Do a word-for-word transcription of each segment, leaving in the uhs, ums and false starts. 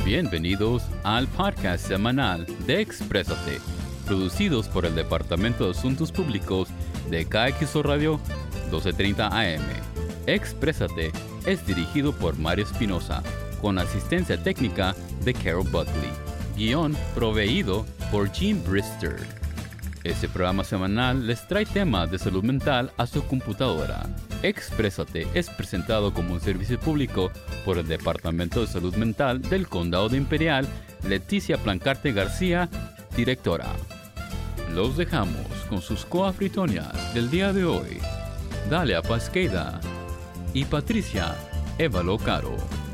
Bienvenidos al podcast semanal de Exprésate, producidos por el Departamento de Asuntos Públicos de K X O Radio doce treinta A M. Exprésate es dirigido por Mario Espinosa, con asistencia técnica de Carol Buckley. Guión proveído por Jean Brister. Este programa semanal les trae temas de salud mental a su computadora. Exprésate es presentado como un servicio público por el Departamento de Salud Mental del Condado de Imperial, Leticia Plancarte García, directora. Los dejamos con sus coafritonias del día de hoy, Dalia Pasqueda y Patricia Évalo Caro.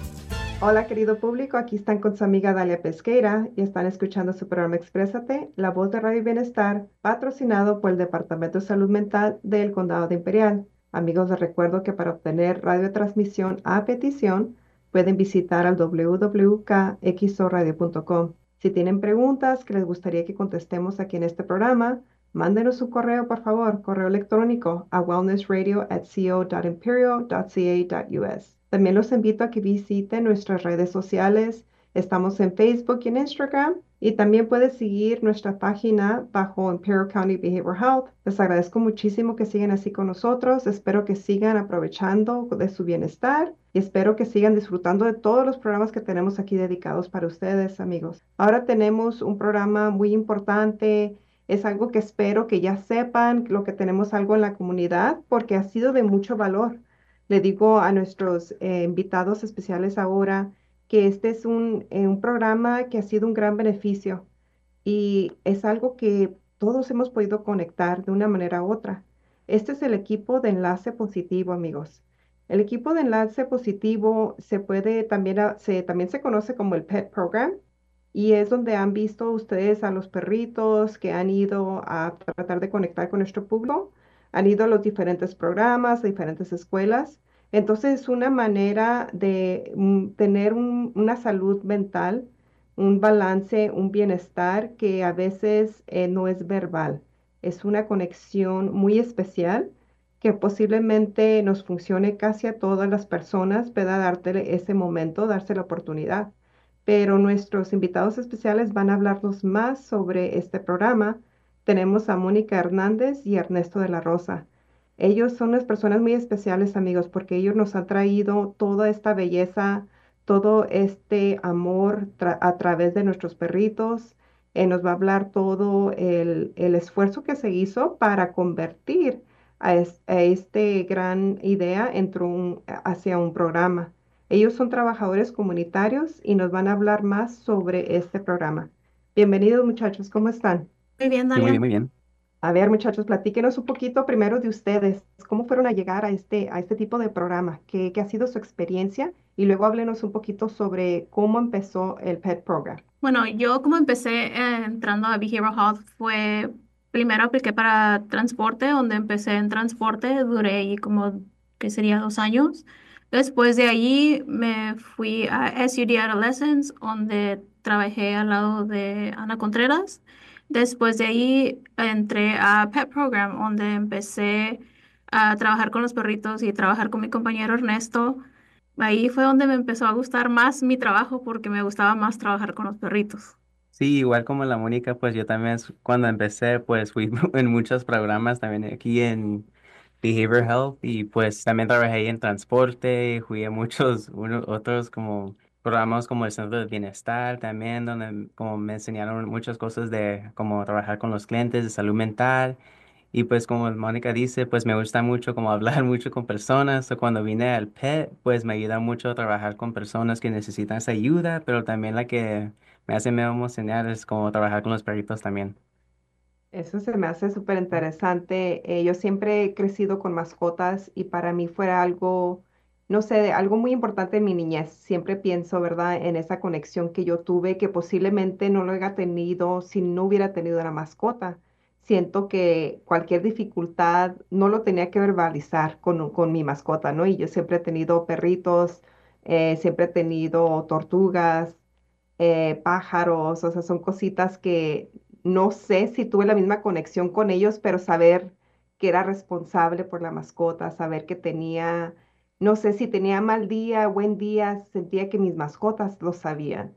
Hola querido público, aquí están con su amiga Dalia Pesqueira y están escuchando su programa Exprésate, la voz de Radio y Bienestar, patrocinado por el Departamento de Salud Mental del Condado de Imperial. Amigos, les recuerdo que para obtener radiotransmisión a petición, pueden visitar al w w w punto x o radio punto com. Si tienen preguntas que les gustaría que contestemos aquí en este programa, mándenos un correo, por favor, correo electrónico a wellnessradio at co dot imperial dot c a dot u s. También los invito a que visiten nuestras redes sociales. Estamos en Facebook y en Instagram. Y también puedes seguir nuestra página bajo Imperial County Behavioral Health. Les agradezco muchísimo que sigan así con nosotros. Espero que sigan aprovechando de su bienestar. Y espero que sigan disfrutando de todos los programas que tenemos aquí dedicados para ustedes, amigos. Ahora tenemos un programa muy importante. Es algo que espero que ya sepan, lo que tenemos algo en la comunidad, porque ha sido de mucho valor. Le digo a nuestros eh, invitados especiales ahora que este es un, eh, un programa que ha sido un gran beneficio y es algo que todos hemos podido conectar de una manera u otra. Este es el equipo de enlace positivo, amigos. El equipo de enlace positivo se puede también, a- se, también se conoce como el P E T Program y es donde han visto ustedes a los perritos que han ido a tratar de conectar con nuestro público, han ido a los diferentes programas, a diferentes escuelas. Entonces es una manera de mm, tener un- una salud mental, un balance, un bienestar que a veces eh, no es verbal. Es una conexión muy especial que posiblemente nos funcione casi a todas las personas, pueda darte ese momento, darse la oportunidad. Pero nuestros invitados especiales van a hablarnos más sobre este programa. Tenemos a Mónica Hernández y Ernesto de la Rosa. Ellos son unas personas muy especiales, amigos, porque ellos nos han traído toda esta belleza, todo este amor tra- a través de nuestros perritos. Eh, nos va a hablar todo el, el esfuerzo que se hizo para convertir a, es- a este gran idea entre un- hacia un programa. Ellos son trabajadores comunitarios y nos van a hablar más sobre este programa. Bienvenidos, muchachos, ¿cómo están? Muy bien, Sí, muy Dalia. bien, muy bien. A ver, muchachos, platíquenos un poquito primero de ustedes. ¿Cómo fueron a llegar a este, a este tipo de programa? ¿Qué, qué ha sido su experiencia? Y luego háblenos un poquito sobre cómo empezó el P E T Program. Bueno, yo como empecé eh, entrando a Behavioral Health fue, primero apliqué para transporte, donde empecé en transporte, duré ahí como, que sería dos años. Después de allí me fui a S U D Adolescents, donde trabajé al lado de Ana Contreras. Después de ahí entré a P E T Program, donde empecé a trabajar con los perritos y trabajar con mi compañero Ernesto. Ahí fue donde me empezó a gustar más mi trabajo porque me gustaba más trabajar con los perritos. Sí, igual como la Mónica, pues yo también s- cuando empecé, pues fui en muchos programas también aquí en Behavior Health y pues también trabajé en transporte, fui a muchos uno- otros como programas como el Centro de Bienestar también, donde m- como me enseñaron muchas cosas de cómo trabajar con los clientes de salud mental. Y pues como Mónica dice, pues me gusta mucho como hablar mucho con personas. O cuando vine al P E T, pues me ayuda mucho a trabajar con personas que necesitan esa ayuda, pero también la que me hace medio emocionar es como trabajar con los perritos también. Eso se me hace súper interesante. Eh, yo siempre he crecido con mascotas y para mí fue algo, no sé, algo muy importante en mi niñez. Siempre pienso, ¿verdad?, en esa conexión que yo tuve que posiblemente no lo hubiera tenido si no hubiera tenido una mascota. Siento que cualquier dificultad no lo tenía que verbalizar con, con mi mascota, ¿no? Y yo siempre he tenido perritos, eh, siempre he tenido tortugas, eh, pájaros, o sea, son cositas que no sé si tuve la misma conexión con ellos, pero saber que era responsable por la mascota, saber que tenía, no sé si tenía mal día, buen día, sentía que mis mascotas lo sabían.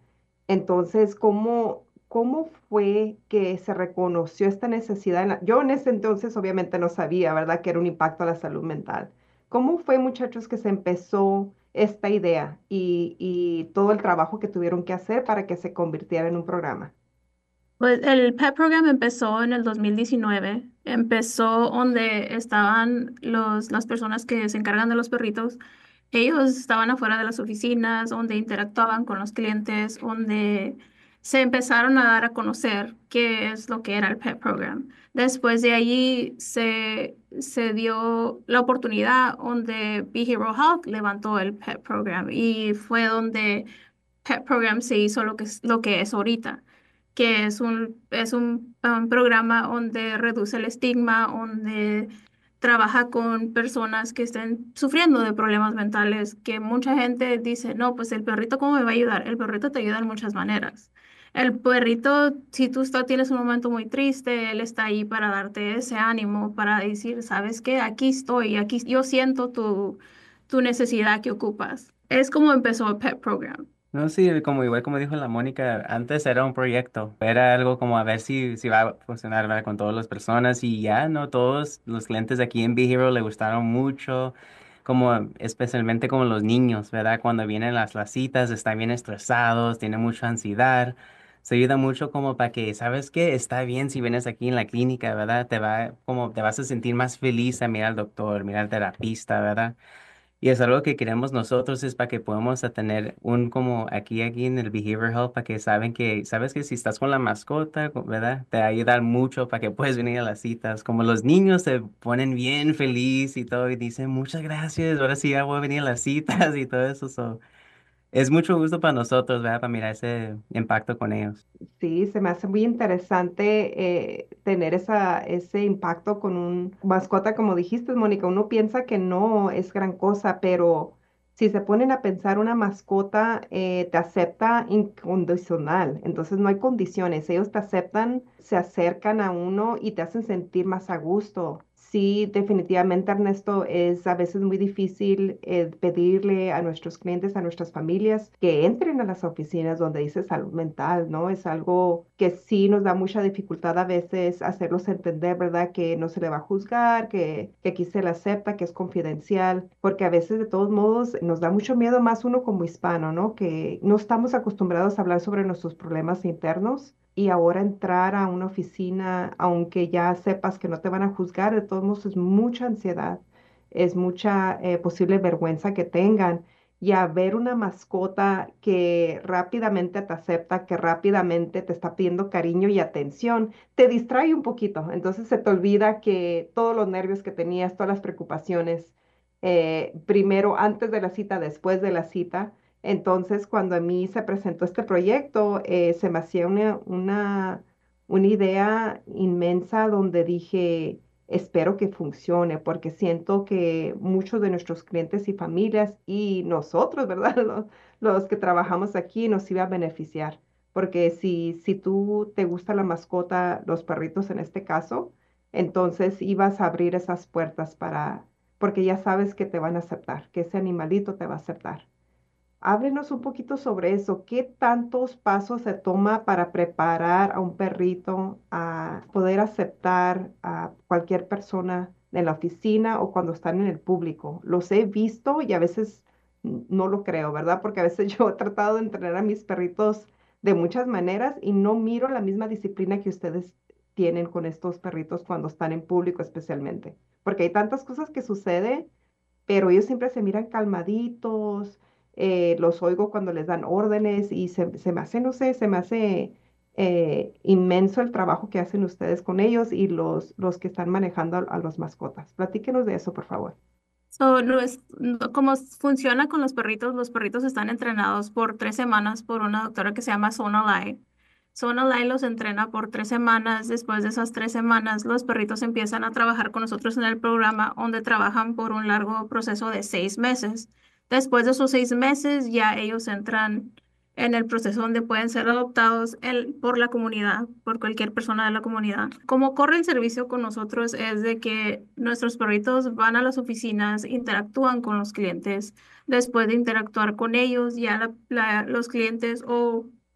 Entonces, ¿cómo, cómo fue que se reconoció esta necesidad? en la- Yo en ese entonces obviamente no sabía, ¿verdad?, que era un impacto a la salud mental. ¿Cómo fue, muchachos, que se empezó esta idea y, y todo el trabajo que tuvieron que hacer para que se convirtiera en un programa? Pues el Pet Program empezó en el dos mil diecinueve. Empezó donde estaban los, las personas que se encargan de los perritos. Ellos estaban afuera de las oficinas, donde interactuaban con los clientes, donde se empezaron a dar a conocer qué es lo que era el Pet Program. Después de allí se, se dio la oportunidad donde Behavioral Health levantó el Pet Program y fue donde Pet Program se hizo lo que es, lo que es ahorita, que es un, es un, um, programa donde reduce el estigma, donde trabaja con personas que estén sufriendo de problemas mentales, que mucha gente dice, no, pues el perrito, ¿cómo me va a ayudar? El perrito te ayuda de muchas maneras. El perrito, si tú está- tienes un momento muy triste, él está ahí para darte ese ánimo, para decir, ¿sabes qué? Aquí estoy, aquí yo siento tu, tu necesidad que ocupas. Es como empezó el Pet Program. No, sí, como igual como dijo la Mónica, antes era un proyecto, era algo como a ver si, si va a funcionar, ¿verdad?, con todas las personas y ya, ¿no? Todos los clientes aquí en Behavioral le gustaron mucho, como especialmente como los niños, ¿verdad? Cuando vienen las, las citas, están bien estresados, tienen mucha ansiedad, se ayuda mucho como para que, ¿sabes qué? Está bien si vienes aquí en la clínica, ¿verdad? Te va, como te vas a sentir más feliz a mirar al doctor, mirar al terapista, ¿verdad? Y es algo que queremos nosotros, es para que podamos a tener un como aquí, aquí en el Behavior Health, para que saben que, sabes que si estás con la mascota, co- ¿verdad? Te va a ayudar mucho para que puedas venir a las citas. Como los niños se ponen bien feliz y todo, y dicen, muchas gracias, ahora sí ya voy a venir a las citas y todo eso. So, es mucho gusto para nosotros, ¿verdad? Para mirar ese impacto con ellos. Sí, se me hace muy interesante eh, tener esa, ese impacto con un mascota, como dijiste, Mónica. Uno piensa que no es gran cosa, pero si se ponen a pensar, una mascota eh, te acepta incondicional, entonces no hay condiciones. Ellos te aceptan, se acercan a uno y te hacen sentir más a gusto. Sí, definitivamente, Ernesto, es a veces muy difícil eh, pedirle a nuestros clientes, a nuestras familias, que entren a las oficinas donde dice salud mental, ¿no? Es algo que sí nos da mucha dificultad a veces hacerlos entender, ¿verdad? Que no se le va a juzgar, que, que aquí se le acepta, que es confidencial, porque a veces de todos modos nos da mucho miedo, más uno como hispano, ¿no? Que no estamos acostumbrados a hablar sobre nuestros problemas internos. Y ahora entrar a una oficina, aunque ya sepas que no te van a juzgar, de todos modos es mucha ansiedad, es mucha eh, posible vergüenza que tengan. Y a ver una mascota que rápidamente te acepta, que rápidamente te está pidiendo cariño y atención, te distrae un poquito. Entonces se te olvida que todos los nervios que tenías, todas las preocupaciones, eh, primero antes de la cita, después de la cita. Entonces, cuando a mí se presentó este proyecto, eh, se me hacía una, una, una idea inmensa donde dije, espero que funcione, porque siento que muchos de nuestros clientes y familias y nosotros, ¿verdad? Los, los que trabajamos aquí nos iba a beneficiar, porque si, si tú te gusta la mascota, los perritos en este caso, entonces ibas a abrir esas puertas para, porque ya sabes que te van a aceptar, que ese animalito te va a aceptar. Háblenos un poquito sobre eso. ¿Qué tantos pasos se toma para preparar a un perrito a poder aceptar a cualquier persona en la oficina o cuando están en el público? Los he visto y a veces n- no lo creo, ¿verdad? Porque a veces yo he tratado de entrenar a mis perritos de muchas maneras y no miro la misma disciplina que ustedes tienen con estos perritos cuando están en público especialmente. Porque hay tantas cosas que suceden, pero ellos siempre se miran calmaditos, eh, los oigo cuando les dan órdenes y se, se me hace, no sé, se me hace eh, inmenso el trabajo que hacen ustedes con ellos y los, los que están manejando a, a los mascotas. Platíquenos de eso, por favor. So, no es, no- como funciona con los perritos, los perritos están entrenados por tres semanas por una doctora que se llama Sonalai. Sonalai los entrena por tres semanas. Después de esas tres semanas, los perritos empiezan a trabajar con nosotros en el programa, donde trabajan por un largo proceso de seis meses. Después de esos seis meses, ya ellos entran en el proceso donde pueden ser adoptados el- por la comunidad, por cualquier persona de la comunidad. Como corre el servicio con nosotros es de que nuestros perritos van a las oficinas, interactúan con los clientes. Después de interactuar con ellos, ya la- la- los clientes o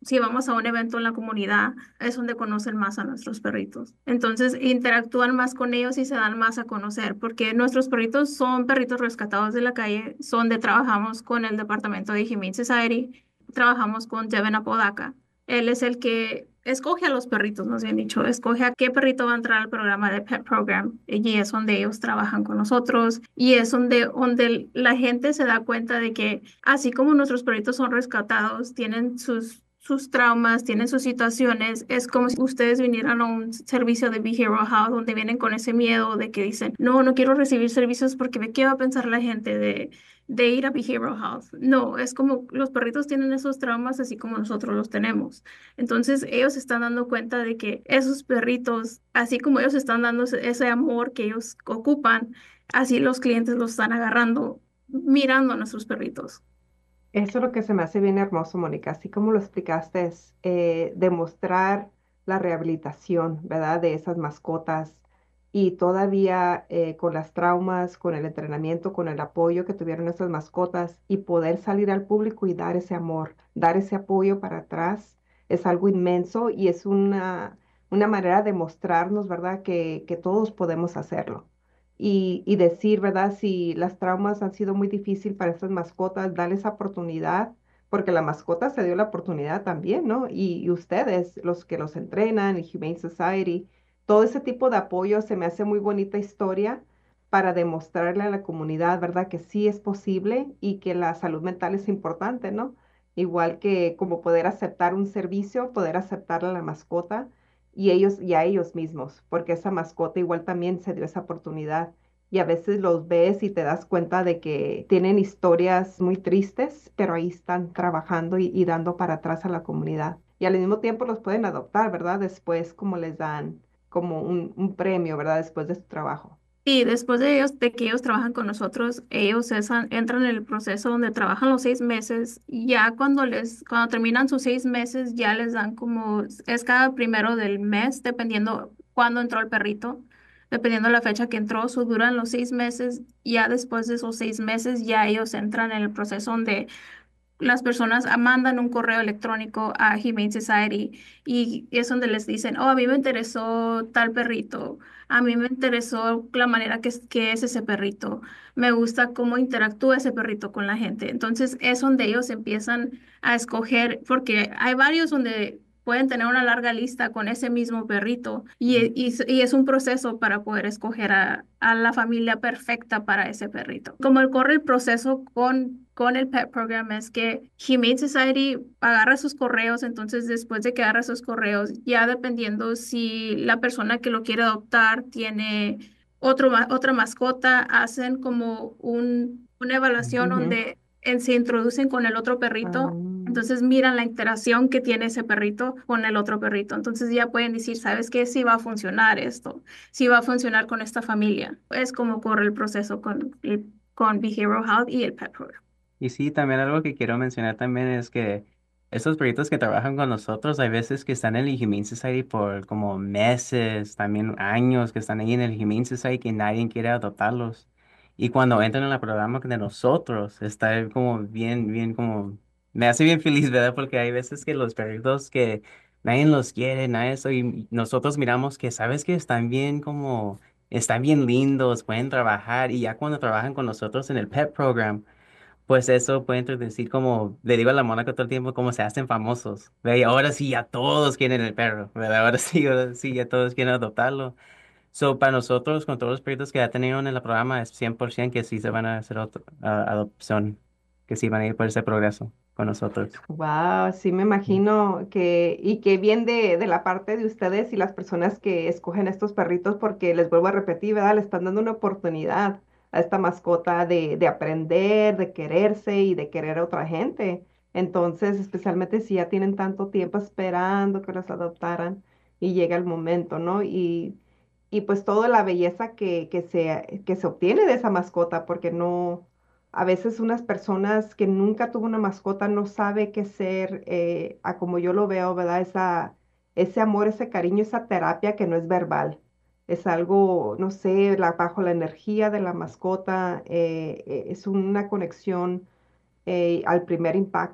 si vamos a un evento en la comunidad, es donde conocen más a nuestros perritos. Entonces interactúan más con ellos y se dan más a conocer, porque nuestros perritos son perritos rescatados de la calle, son de trabajamos con el departamento de Humane Society, trabajamos con Devin Apodaca. Él es el que escoge a los perritos, nos bien dicho, escoge a qué perrito va a entrar al programa de Pet Program y es donde ellos trabajan con nosotros y es donde, donde la gente se da cuenta de que así como nuestros perritos son rescatados, tienen sus sus traumas, tienen sus situaciones, es como si ustedes vinieran a un servicio de Behavioral Health donde vienen con ese miedo de que dicen, no, no quiero recibir servicios porque me qué va a pensar la gente de de ir a Behavioral Health. No, es como los perritos tienen esos traumas así como nosotros los tenemos. Entonces ellos se están dando cuenta de que esos perritos, así como ellos están dando ese ese amor que ellos ocupan, así los clientes los están agarrando mirando a nuestros perritos. Eso es lo que se me hace bien hermoso, Mónica, así como lo explicaste, es eh, demostrar la rehabilitación, ¿verdad? De esas mascotas y todavía eh, con las traumas, con el entrenamiento, con el apoyo que tuvieron esas mascotas y poder salir al público y dar ese amor, dar ese apoyo para atrás, es algo inmenso y es una, una manera de mostrarnos, ¿verdad? Que, que todos podemos hacerlo y, y decir, ¿verdad? Si las traumas han sido muy difíciles para estas mascotas, darles oportunidad, porque la mascota se dio la oportunidad también, ¿no? Y, y ustedes, los que los entrenan, el Humane Society, todo ese tipo de apoyo se me hace muy bonita historia para demostrarle a la comunidad, ¿verdad? Que sí es posible y que la salud mental es importante, ¿no? Igual que como poder aceptar un servicio, poder aceptar a la mascota y ellos y a ellos mismos, porque esa mascota igual también se dio esa oportunidad. Y a veces los ves y te das cuenta de que tienen historias muy tristes, pero ahí están trabajando y, y dando para atrás a la comunidad. Y al mismo tiempo los pueden adoptar, ¿verdad? Después como les dan como un, un premio, ¿verdad? Después de su trabajo. Y después de ellos, de que ellos trabajan con nosotros, ellos esan- entran en el proceso donde trabajan los seis meses. Y ya cuando les, cuando terminan sus seis meses, ya les dan como, es cada primero del mes, dependiendo cuándo entró el perrito, dependiendo la fecha que entró, su duran los seis meses. Ya después de esos seis meses, ya ellos entran en el proceso donde las personas ah, mandan un correo electrónico a Humane Society y es donde les dicen, oh, a mí me interesó tal perrito, a mí me interesó la manera que es, que es ese perrito, me gusta cómo interactúa ese perrito con la gente. Entonces es donde ellos empiezan a escoger, porque hay varios donde pueden tener una larga lista con ese mismo perrito y, y, y es un proceso para poder escoger a, a la familia perfecta para ese perrito. Como el corre el proceso con, con el Pet Program es que Humane Society agarra sus correos, entonces después de que agarra sus correos, ya dependiendo si la persona que lo quiere adoptar tiene otro, ma- otra mascota, hacen como un, una evaluación Ujú. donde en- se introducen con el otro Ah, perrito. Entonces miran la interacción que tiene ese perrito con el otro perrito. Entonces ya pueden decir, ¿sabes qué? Si va a funcionar esto, si va a funcionar con esta familia. Es como corre el proceso con, el- con Behavioral Health y el Pet Program. Y sí, también algo que quiero mencionar también es que estos perritos que trabajan con nosotros, hay veces que están en el Humane Society por como meses, también años que están ahí en el Humane Society que nadie quiere adoptarlos. Y cuando entran en el programa de nosotros, está como bien, bien como, me hace bien feliz, ¿verdad? Porque hay veces que los perritos que nadie los quiere, nadie eso, y nosotros miramos que, ¿sabes que están bien como, están bien lindos, pueden trabajar, y ya cuando trabajan con nosotros en el Pet Program, pues eso puede introducir como, le digo a la Mónaco todo el tiempo, como se hacen famosos. ¿Ve? Y ahora sí, ya todos quieren el perro, ¿verdad? Ahora sí, ahora sí, ya todos quieren adoptarlo. So, para nosotros, con todos los proyectos que ya tenían en el programa, es cien por ciento que sí se van a hacer otro- a- adopción, que sí van a ir por ese progreso con nosotros. wow, sí me imagino que, y qué bien de, de la parte de ustedes y las personas que escogen estos perritos, porque les vuelvo a repetir, ¿verdad? Le están dando una oportunidad a esta mascota de, de aprender, de quererse y de querer a otra gente. Entonces, especialmente si ya tienen tanto tiempo esperando que los adoptaran y llega el momento, ¿no? Y, y pues toda la belleza que, que se, que se obtiene de esa mascota, porque no a veces unas personas que nunca tuvo una mascota no sabe qué ser, eh, a como yo lo veo, ¿verdad? Esa, ese amor, ese cariño, esa terapia que no es verbal. Es algo, no sé, la, bajo la energía de la mascota, eh, eh, es una conexión eh, al primer impacto.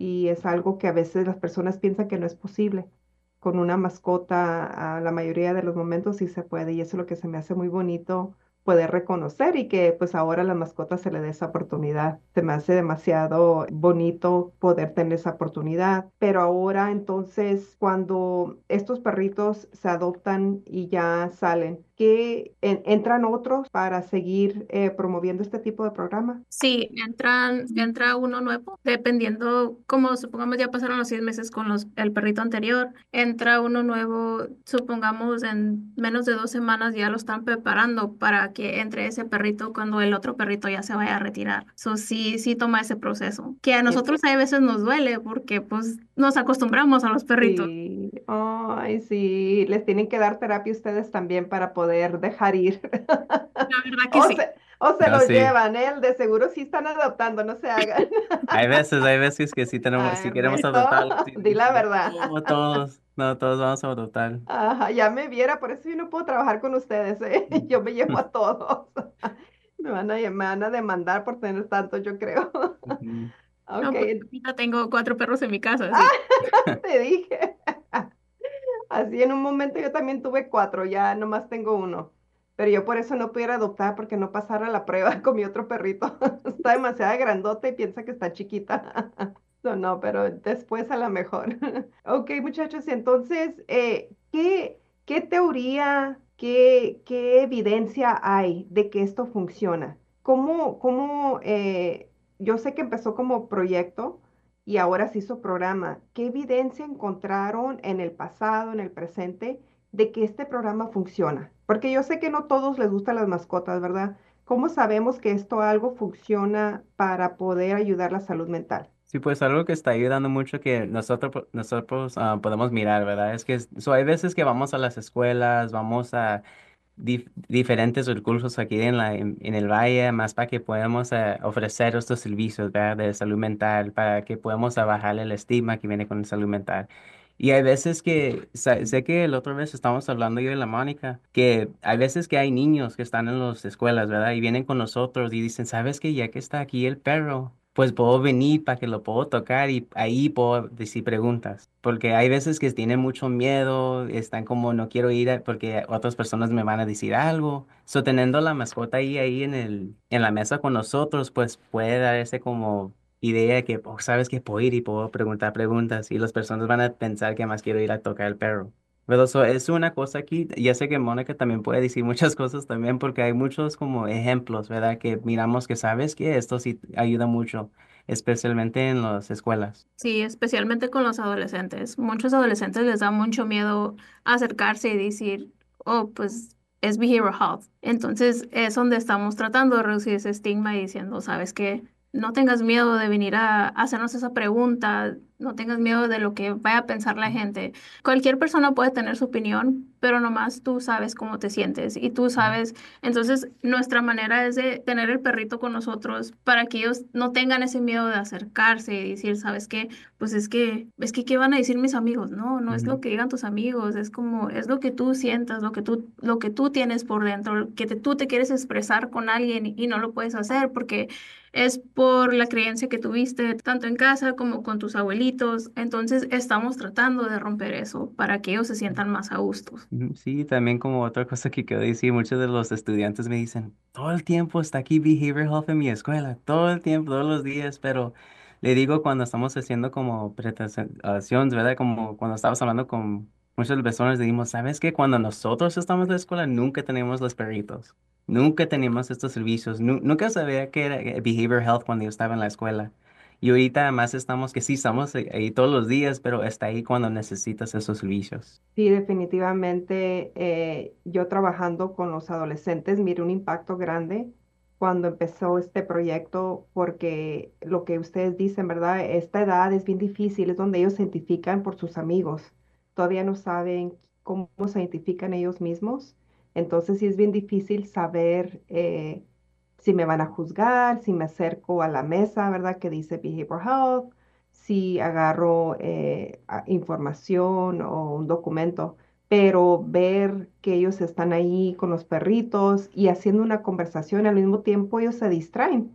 y es algo que a veces las personas piensan que no es posible. Con una mascota, a la mayoría de los momentos sí se puede, y eso es lo que se me hace muy bonito poder reconocer y que pues ahora a las mascotas se le dé esa oportunidad. Se me hace demasiado bonito poder tener esa oportunidad. Pero ahora entonces, cuando estos perritos se adoptan y ya salen, ¿qué en- entran otros para seguir eh, promoviendo este tipo de programa? Sí, entran, entra uno nuevo, dependiendo, como supongamos ya pasaron los seis meses con los, el perrito anterior, entra uno nuevo, supongamos en menos de dos semanas ya lo están preparando para que entre ese perrito cuando el otro perrito ya se vaya a retirar. Eso sí, sí toma ese proceso, que a Eh, nosotros a veces nos duele porque pues nos acostumbramos a los perritos. Sí, ay, sí, les tienen que dar terapia ustedes también para poder dejar ir. La verdad que O sí. se, o se No, los sí. llevan, ¿eh? De seguro sí están adoptando, no se hagan. Hay veces, hay veces que sí tenemos, Ay, si queremos Ernesto, adoptar, sí, di la sí, verdad. no, todos, no, todos vamos a adoptar. Ajá, ya me viera, por eso yo no puedo trabajar con ustedes, ¿eh? Yo me llevo a todos. Me van a, me van a demandar por tener tantos, yo creo. Ujú. No, Ok, pues ahorita tengo cuatro perros en mi casa, así. te dije. Así en un momento yo también tuve cuatro, ya nomás tengo uno. Pero yo por eso no pudiera adoptar porque no pasara la prueba con mi otro perrito. Está demasiado grandota y piensa que está chiquita. No, no, pero después a lo mejor. Ok, muchachos, entonces, eh, ¿qué, qué teoría, qué, qué evidencia hay de que esto funciona? ¿Cómo, cómo, eh, yo sé que empezó como proyecto y ahora se hizo programa? ¿Qué evidencia encontraron en el pasado, en el presente, de que este programa funciona? Porque yo sé que no todos les gustan las mascotas, ¿verdad? ¿Cómo sabemos que esto algo funciona para poder ayudar la salud mental? Sí, pues algo que está ayudando mucho que nosotros, po- nosotros ah, podemos mirar, ¿verdad? Es que es- so, hay veces que vamos a las escuelas, vamos a dif- diferentes recursos aquí en la, en, en el valle, más para que podamos eh, ofrecer estos servicios, ¿verdad? De salud mental, para que podamos ah, bajar el estigma que viene con la salud mental. Y hay veces que, sa- sé que la otra vez estábamos hablando yo y la Mónica, que hay veces que hay niños que están en las escuelas, ¿verdad? Y vienen con nosotros y dicen, ¿sabes qué? Ya que está aquí el perro, pues puedo venir para que lo puedo tocar y ahí puedo decir preguntas. Porque hay veces que tienen mucho miedo, están como no quiero ir a- porque otras personas me van a decir algo. So, teniendo la mascota ahí, ahí en el, en la mesa con nosotros, pues puede dar ese como idea de que, oh, sabes que puedo ir y puedo preguntar preguntas y las personas van a pensar que más quiero ir a tocar el perro. Pero eso es una cosa aquí, ya sé que Mónica también puede decir muchas cosas también porque hay muchos como ejemplos, ¿verdad? Que miramos que sabes que esto sí ayuda mucho, especialmente en las escuelas. Sí, especialmente con los adolescentes. Muchos adolescentes les da mucho miedo acercarse y decir, oh, pues es behavioral health. Entonces es donde estamos tratando de reducir ese estigma y diciendo, sabes que no tengas miedo de venir a hacernos esa pregunta, no tengas miedo de lo que vaya a pensar la gente. Cualquier persona puede tener su opinión, pero nomás tú sabes cómo te sientes y tú sabes. Entonces nuestra manera es de tener el perrito con nosotros para que ellos no tengan ese miedo de acercarse y decir, sabes qué, pues es que, es que, ¿qué van a decir mis amigos? No, no es lo Ujú. que digan tus amigos, es como, es lo que tú sientas, lo que tú, lo que tú tienes por dentro, que te- tú te quieres expresar con alguien y, y no lo puedes hacer porque es por la creencia que tuviste tanto en casa como con tus abuelitos. Entonces estamos tratando de romper eso para que ellos se sientan más a gustos. Ujú. Sí, también como otra cosa que quiero decir, muchos de los estudiantes me dicen, todo el tiempo está aquí Behavioral Health en mi escuela, todo el tiempo, todos los días, pero le digo cuando estamos haciendo como presentaciones, ¿verdad? Como cuando estábamos hablando con muchas personas, dijimos, ¿sabes qué? Cuando nosotros estamos en la escuela, nunca tenemos los perritos, nunca teníamos estos servicios, nu- nunca sabía qué era eh, Behavioral Health cuando yo estaba en la escuela. Y ahorita además estamos que sí, estamos ahí ahí todos los días, pero está ahí cuando necesitas esos servicios. Sí, definitivamente eh, yo trabajando con los adolescentes miré un impacto grande cuando empezó este proyecto porque lo que ustedes dicen, ¿verdad? Esta edad es bien difícil, es donde ellos se identifican por sus amigos. Todavía no saben cómo se identifican ellos mismos. Entonces sí es bien difícil saber eh, si me van a juzgar, si me acerco a la mesa, ¿verdad? Que dice Behavioral Health, si agarro eh, a- información o un documento, pero ver que ellos están ahí con los perritos y haciendo una conversación, al mismo tiempo ellos se distraen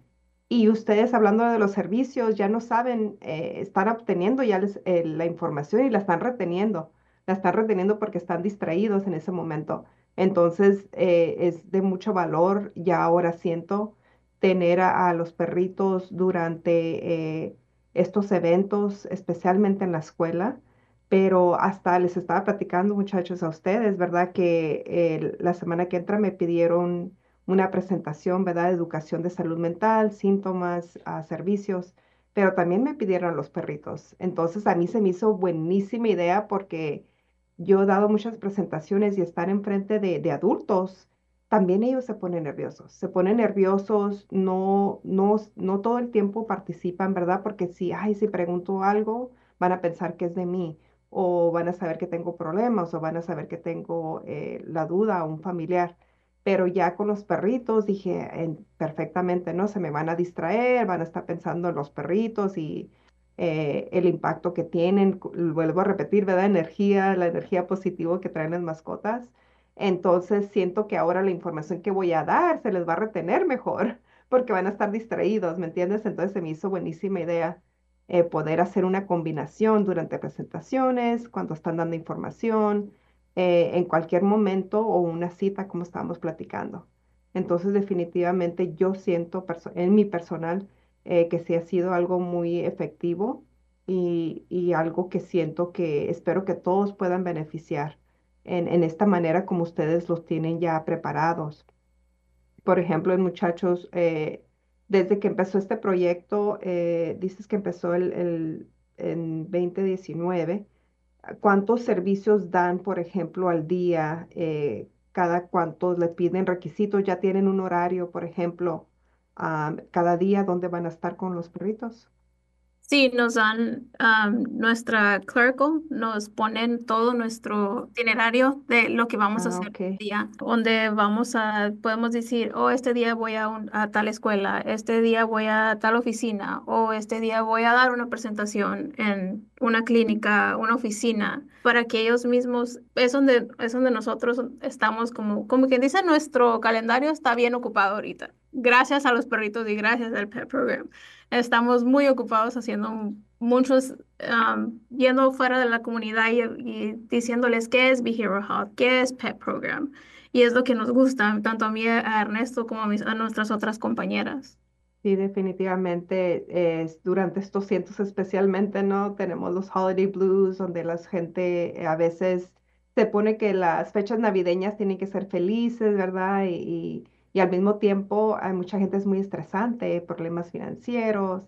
Y ustedes hablando de los servicios, ya no saben, eh, están obteniendo ya les- eh, la información y la están reteniendo. La están reteniendo porque están distraídos en ese momento. Entonces, eh, es de mucho valor, ya ahora siento, tener a, a los perritos durante eh, estos eventos, especialmente en la escuela. Pero hasta les estaba platicando, muchachos, a ustedes, ¿verdad? Que eh, la semana que entra me pidieron una presentación, ¿verdad? De educación de salud mental, síntomas, ah, servicios, pero también me pidieron los perritos. Entonces a mí se me hizo buenísima idea porque yo he dado muchas presentaciones y estar enfrente de, de adultos, también ellos se ponen nerviosos, se ponen nerviosos, no, no, no todo el tiempo participan, ¿verdad? Porque si, ay, si pregunto algo, van a pensar que es de mí, o van a saber que tengo problemas, o van a saber que tengo eh, la duda a un familiar. Pero ya con los perritos dije en- perfectamente, ¿no? Se me van a distraer, van a estar pensando en los perritos y eh, el impacto que tienen, cu- vuelvo a repetir, ¿verdad? Energía, la energía positiva que traen las mascotas. Entonces siento que ahora la información que voy a dar se les va a retener mejor porque van a estar distraídos, ¿me entiendes? Entonces se me hizo buenísima idea eh, poder hacer una combinación durante presentaciones, cuando están dando información eh, en cualquier momento o una cita como estábamos platicando. Entonces, definitivamente yo siento perso- en mi personal eh, que sí ha sido algo muy efectivo y, y algo que siento que espero que todos puedan beneficiar en, en esta manera como ustedes los tienen ya preparados. Por ejemplo, en muchachos, eh, desde que empezó este proyecto, eh, dices que empezó el, el- en dos mil diecinueve. ¿Cuántos servicios dan, por ejemplo, al día? Eh, ¿cada cuánto le piden requisitos? ¿Ya tienen un horario, por ejemplo, ah, cada día donde van a estar con los perritos? Sí, nos dan am, nuestra clerical, nos ponen todo nuestro itinerario de lo que vamos a Ah, hacer ok. el día, donde vamos a, podemos decir, oh, este día voy a, un- a tal escuela, este día voy a tal oficina, o este día voy a dar una presentación en una clínica, una oficina, para que ellos mismos, es donde, es donde nosotros estamos como, como quien dice, nuestro calendario está bien ocupado ahorita, gracias a los perritos y gracias al Pet Program. Estamos muy ocupados haciendo muchos, um, yendo fuera de la comunidad y, y diciéndoles qué es Behavioral Health, qué es Pet Program. Y es lo que nos gusta, tanto a mí, a Ernesto, como a, mis- a nuestras otras compañeras. Sí, definitivamente es durante estos cientos especialmente, ¿no? Tenemos los holiday blues, donde la gente eh, a veces se pone que las fechas navideñas tienen que ser felices, ¿verdad? Y, y, y al mismo tiempo hay mucha gente es muy estresante, problemas financieros,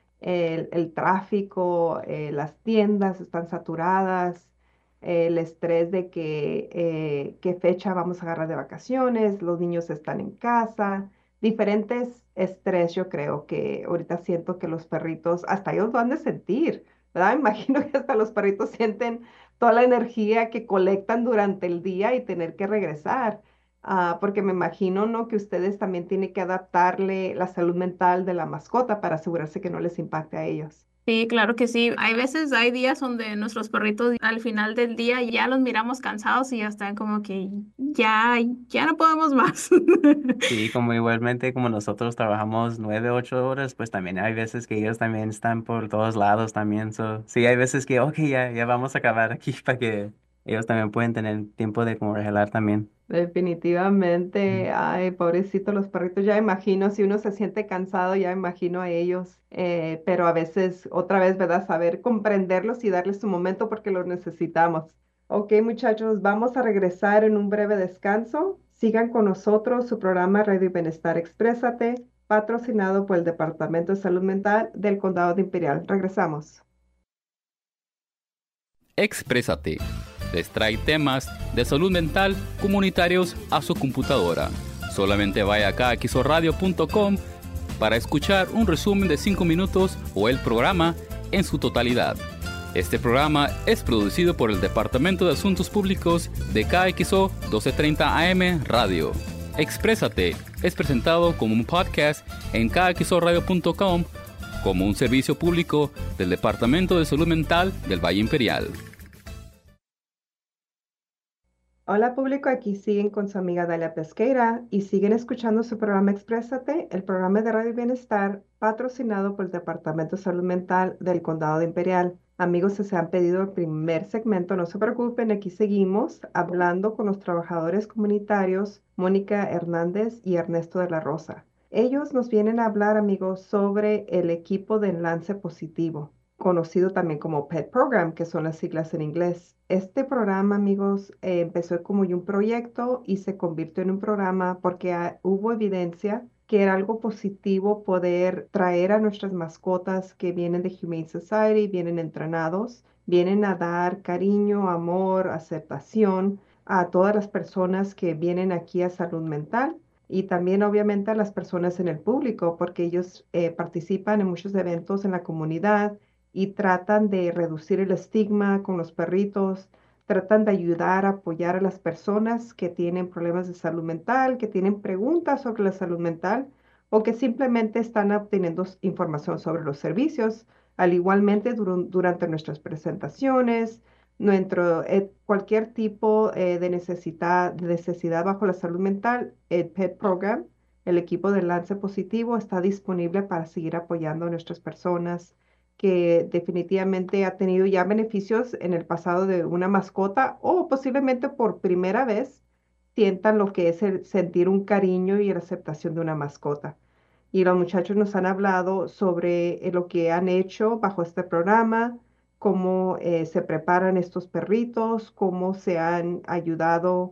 el, el tráfico, eh, las tiendas están saturadas, el estrés de que eh, qué fecha vamos a agarrar de vacaciones, los niños están en casa diferentes estrés, yo creo que ahorita siento que los perritos, hasta ellos lo han de sentir, ¿verdad? Me imagino que hasta los perritos sienten toda la energía que colectan durante el día y tener que regresar. Ah, porque me imagino, ¿no? Que ustedes también tienen que adaptarle la salud mental de la mascota para asegurarse que no les impacte a ellos. Sí, claro que sí. Hay veces, hay días donde nuestros perritos al final del día ya los miramos cansados y ya están como que ya, ya no podemos más. Sí, como igualmente como nosotros trabajamos nueve, ocho horas, pues también hay veces que ellos también están por todos lados también. So, sí, hay veces que, ok, ya, ya vamos a acabar aquí para que ellos también pueden tener tiempo de como regalar también. Definitivamente, ay, pobrecito los perritos, ya imagino, si uno se siente cansado, ya imagino a ellos, eh, pero a veces, otra vez, ¿verdad? Saber comprenderlos y darles su momento porque los necesitamos. Ok, muchachos, vamos a regresar en un breve descanso. Sigan con nosotros su programa Radio y Bienestar Exprésate, patrocinado por el Departamento de Salud Mental del Condado de Imperial. Regresamos. Exprésate. Les trae temas de salud mental comunitarios a su computadora. Solamente vaya acá a quiso radio punto com para escuchar un resumen de cinco minutos o el programa en su totalidad. Este programa es producido por el Departamento de Asuntos Públicos de K X O doce treinta A M Radio. Exprésate es presentado como un podcast en K X O radio punto com como un servicio público del Departamento de Salud Mental del Valle Imperial. Hola público, aquí siguen con su amiga Dalia Pesqueira y siguen escuchando su programa Exprésate, el programa de Radio Bienestar patrocinado por el Departamento de Salud Mental del Condado de Imperial. Amigos, si se han pedido el primer segmento, no se preocupen, aquí seguimos hablando con los trabajadores comunitarios Mónica Hernández y Ernesto de la Rosa. Ellos nos vienen a hablar, amigos, sobre el equipo de enlace positivo, conocido también como P E T Program, que son las siglas en inglés. Este programa, amigos, eh, empezó como un proyecto y se convirtió en un programa porque ah, hubo evidencia que era algo positivo poder traer a nuestras mascotas que vienen de Humane Society, vienen entrenados, vienen a dar cariño, amor, aceptación a todas las personas que vienen aquí a salud mental y también obviamente a las personas en el público, porque ellos eh, participan en muchos eventos en la comunidad y tratan de reducir el estigma con los perritos, tratan de ayudar a apoyar a las personas que tienen problemas de salud mental, que tienen preguntas sobre la salud mental o que simplemente están obteniendo s- información sobre los servicios. Al igualmente, durun- durante nuestras presentaciones, nuestro, eh, cualquier tipo eh, de necesidad, de necesidad bajo la salud mental, el P E T Program, el equipo de Lance Positivo, está disponible para seguir apoyando a nuestras personas que definitivamente ha tenido ya beneficios en el pasado de una mascota o posiblemente por primera vez sientan lo que es el sentir un cariño y la aceptación de una mascota. Y los muchachos nos han hablado sobre eh, lo que han hecho bajo este programa, cómo eh, se preparan estos perritos, cómo se han ayudado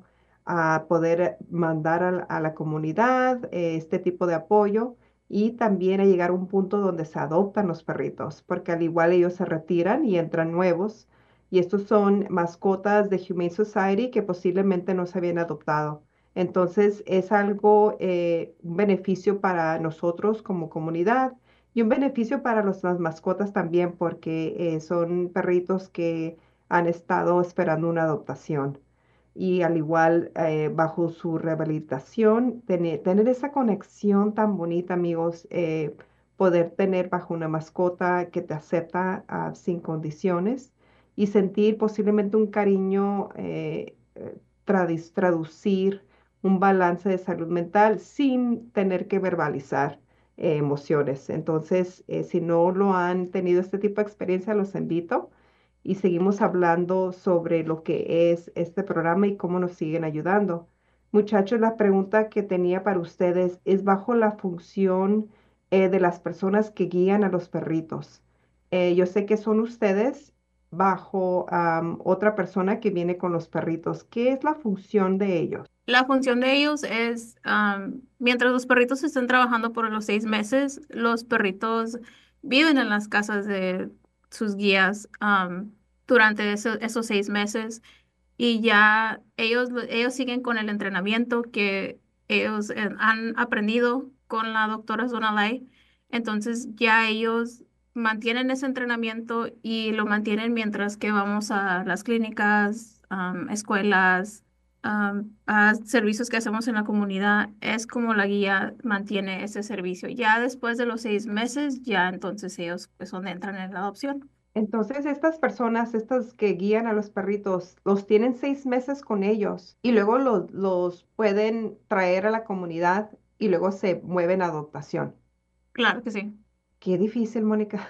a poder mandar a, la a la comunidad eh, este tipo de apoyo y también a llegar a un punto donde se adoptan los perritos, porque al igual ellos se retiran y entran nuevos. Y estos son mascotas de Humane Society que posiblemente no se habían adoptado. Entonces es algo, eh, un beneficio para nosotros como comunidad y un beneficio para los- las mascotas también porque eh, son perritos que han estado esperando una adoptación. Y al igual, eh, bajo su rehabilitación, tener, tener esa conexión tan bonita, amigos, eh, poder tener bajo una mascota que te acepta ah, sin condiciones y sentir posiblemente un cariño, eh, eh, tradis- traducir un balance de salud mental sin tener que verbalizar eh, emociones. Entonces, eh, si no lo han tenido este tipo de experiencia, los invito y seguimos hablando sobre lo que es este programa y cómo nos siguen ayudando. Muchachos, la pregunta que tenía para ustedes es bajo la función eh, de las personas que guían a los perritos. Eh, yo sé que son ustedes bajo am, otra persona que viene con los perritos. ¿Qué es la función de ellos? La función de ellos es, am, mientras los perritos estén trabajando por los seis meses, los perritos viven en las casas de sus guías, am, durante eso- esos seis meses y ya ellos, lo- ellos siguen con el entrenamiento que ellos eh, han aprendido con la doctora Zonalai. Entonces ya ellos mantienen ese entrenamiento y lo mantienen mientras que vamos a las clínicas, am, escuelas, am, a servicios que hacemos en la comunidad. Es como la guía mantiene ese servicio. Ya después de los seis meses, ya entonces ellos pues donde entran en la adopción. Entonces, estas personas, estas que guían a los perritos, los tienen seis meses con ellos y luego los, los pueden traer a la comunidad y luego se mueven a adoptación. Claro que sí. Qué difícil, Mónica.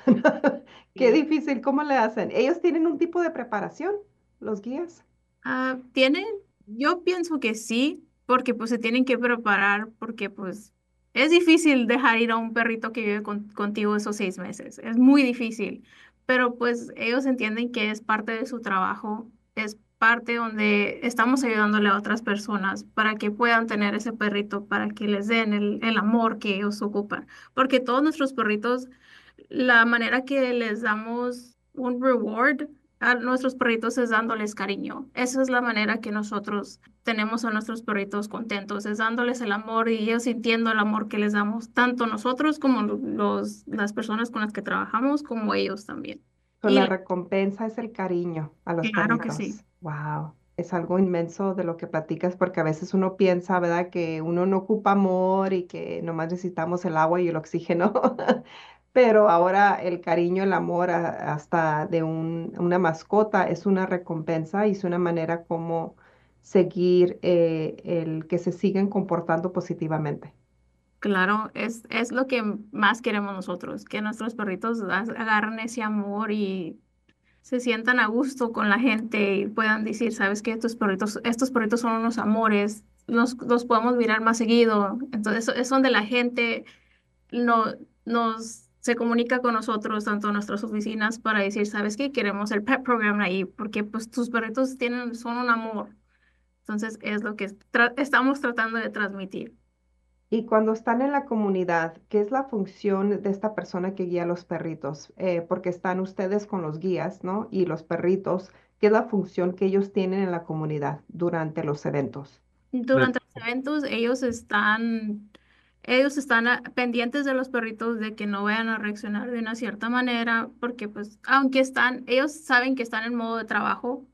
Qué Sí. difícil. ¿Cómo le hacen? Ellos tienen un tipo de preparación, los guías. Ah, tienen, yo pienso que sí, porque pues se tienen que preparar, porque pues es difícil dejar ir a un perrito que vive con- contigo esos seis meses, es muy difícil, pero pues ellos entienden que es parte de su trabajo, es parte donde estamos ayudándole a otras personas para que puedan tener ese perrito, para que les den el, el amor que ellos ocupan, porque todos nuestros perritos, la manera que les damos un reward a nuestros perritos es dándoles cariño. Esa es la manera que nosotros tenemos a nuestros perritos contentos, es dándoles el amor y ellos sintiendo el amor que les damos, tanto nosotros como los, las personas con las que trabajamos, como ellos también. So, la Y recompensa es el cariño a los claro que sí. perritos. Wow. Es algo inmenso de lo que platicas porque a veces uno piensa, ¿verdad?, que uno no ocupa amor y que nomás necesitamos el agua y el oxígeno. Pero ahora el cariño, el amor a- hasta de un- una mascota es una recompensa y es una manera como seguir eh, el que se sigan comportando positivamente. Claro, es, es lo que más queremos nosotros, que nuestros perritos a- agarren ese amor y se sientan a gusto con la gente y puedan decir, sabes que estos perritos, estos perritos son unos amores, los, los podemos mirar más seguido. Entonces, es donde la gente no, nos se comunica con nosotros, tanto en nuestras oficinas, para decir, sabes que queremos el pet program ahí, porque pues tus perritos tienen, son un amor. Entonces, es lo que tra- estamos tratando de transmitir. Y cuando están en la comunidad, ¿qué es la función de esta persona que guía a los perritos? Eh, porque están ustedes con los guías, ¿no? Y los perritos, ¿qué es la función que ellos tienen en la comunidad durante los eventos? Pues, Durante los eventos, ellos están, ellos están a- pendientes de los perritos de que no vayan a reaccionar de una cierta manera, porque pues, aunque están, ellos saben que están en modo de trabajo,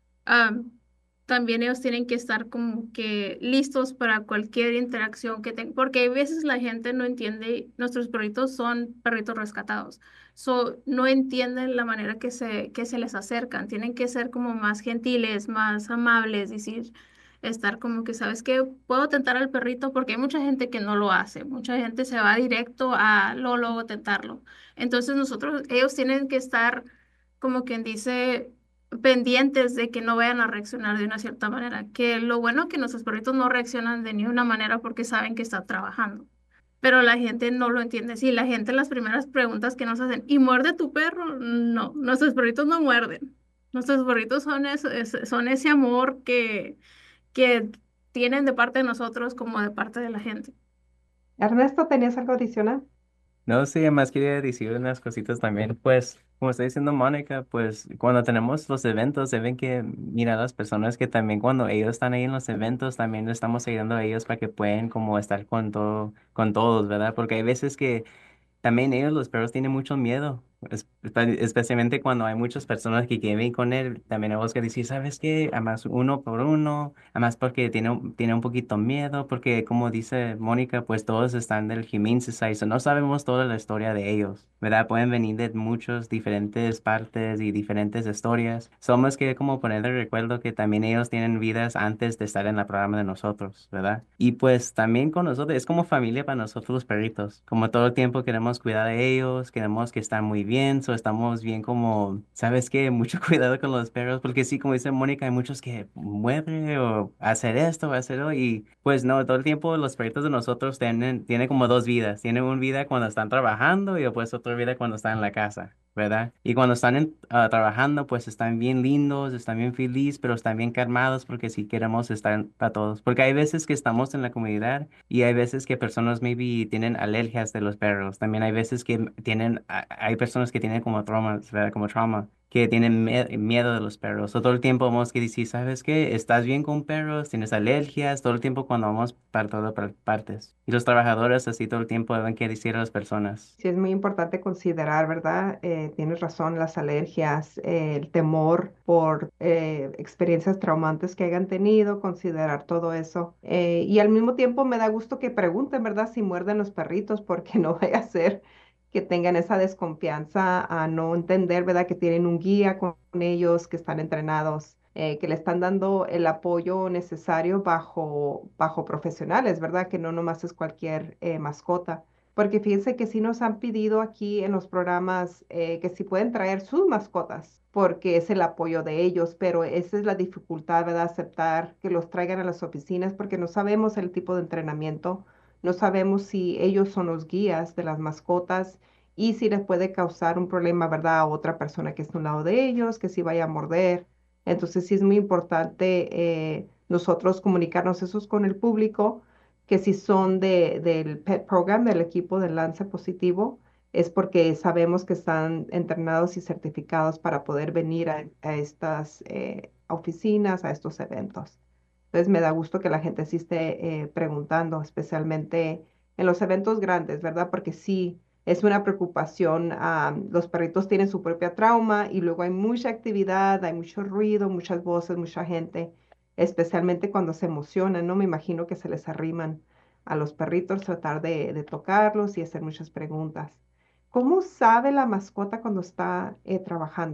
am, también ellos tienen que estar como que listos para cualquier interacción que tengan, porque a veces la gente no entiende, nuestros perritos son perritos rescatados, so, no entienden la manera que se, que se les acercan, tienen que ser como más gentiles, más amables, decir, estar como que, ¿sabes qué? Puedo tentar al perrito porque hay mucha gente que no lo hace, mucha gente se va directo a lo, luego tentarlo. Entonces nosotros, ellos tienen que estar como quien dice pendientes de que no vayan a reaccionar de una cierta manera. Que lo bueno es que nuestros perritos no reaccionan de ninguna manera porque saben que está trabajando. Pero la gente no lo entiende. Sí, la gente las primeras preguntas que nos hacen, ¿y muerde tu perro? No, nuestros perritos no muerden. Nuestros perritos son, eso, es- son ese amor que, que tienen de parte de nosotros como de parte de la gente. Ernesto, ¿tenías algo adicional? no, sí, además quería decir unas cositas también. Pues, como está diciendo Mónica, pues cuando tenemos los eventos, deben que mirar a las personas que también cuando ellos están ahí en los eventos, también le estamos ayudando a ellos para que puedan como estar con todo, con todos, ¿verdad? Porque hay veces que también ellos, los perros, tienen mucho miedo, es- espe- especialmente cuando hay muchas personas que quieren ir con él. También tenemos que decir, ¿sabes qué? Además, uno por uno, además porque tiene, un- tiene un poquito miedo, porque como dice Mónica, pues todos están del Humane Society, so no sabemos toda la historia de ellos, ¿verdad? Pueden venir de muchas diferentes partes y diferentes historias. Somos que como poner de recuerdo que también ellos tienen vidas antes de estar en el programa de nosotros, ¿verdad? Y pues también con nosotros, es como familia para nosotros los perritos. Como todo el tiempo queremos cuidar de ellos, queremos que estén muy bien, so estamos bien como, ¿sabes qué? Mucho cuidado con los perros, porque sí, como dice Mónica, hay muchos que muerde o hacer esto o hacer lo y pues no, todo el tiempo los perritos de nosotros tienen, tienen como dos vidas. Tienen una vida cuando están trabajando y después otra vida cuando están en la casa. ¿Verdad? Y cuando están en- ah, trabajando, pues están bien lindos, están bien felices, pero están bien calmados porque sí queremos estar para todos. Porque hay veces que estamos en la comunidad y hay veces que personas maybe tienen alergias de los perros. También hay veces que tienen, a- hay personas que tienen como traumas, ¿verdad? Como trauma, que tienen me- miedo de los perros. O todo el tiempo vamos que decir, ¿sabes qué? ¿Estás bien con perros? ¿Tienes alergias? Todo el tiempo cuando vamos para todas par- partes. Y los trabajadores así todo el tiempo deben que decir a las personas. Sí, es muy importante considerar, ¿verdad? Eh, tienes razón, las alergias, eh, el temor por eh, experiencias traumantes que hayan tenido, considerar todo eso. Eh, y al mismo tiempo me da gusto que pregunten, ¿verdad? Si muerden los perritos, porque no vaya a ser que tengan esa desconfianza a no entender, ¿verdad? Que tienen un guía con ellos, que están entrenados. Eh, que le están dando el apoyo necesario bajo, bajo profesionales, ¿verdad? Que no nomás es cualquier eh, mascota. Porque fíjense que sí nos han pedido aquí en los programas eh, que si pueden traer sus mascotas, porque es el apoyo de ellos, pero esa es la dificultad, ¿verdad? Aceptar que los traigan a las oficinas porque no sabemos el tipo de entrenamiento, no sabemos si ellos son los guías de las mascotas y si les puede causar un problema, ¿verdad? A otra persona que esté a un lado de ellos, que si vaya a morder. Entonces sí es muy importante eh, nosotros comunicarnos eso con el público que si son de, del PET Program, del equipo de Lance Positivo, es porque sabemos que están entrenados y certificados para poder venir a, a estas eh, oficinas, a estos eventos. Entonces me da gusto que la gente sí esté eh, preguntando, especialmente en los eventos grandes, ¿verdad? Porque sí, es una preocupación. Ah, los perritos tienen su propia trauma y luego hay mucha actividad, hay mucho ruido, muchas voces, mucha gente, especialmente cuando se emocionan, ¿no? Me imagino que se les arriman a los perritos, tratar de, de tocarlos y hacer muchas preguntas. ¿Cómo sabe la mascota cuando está eh, trabajando?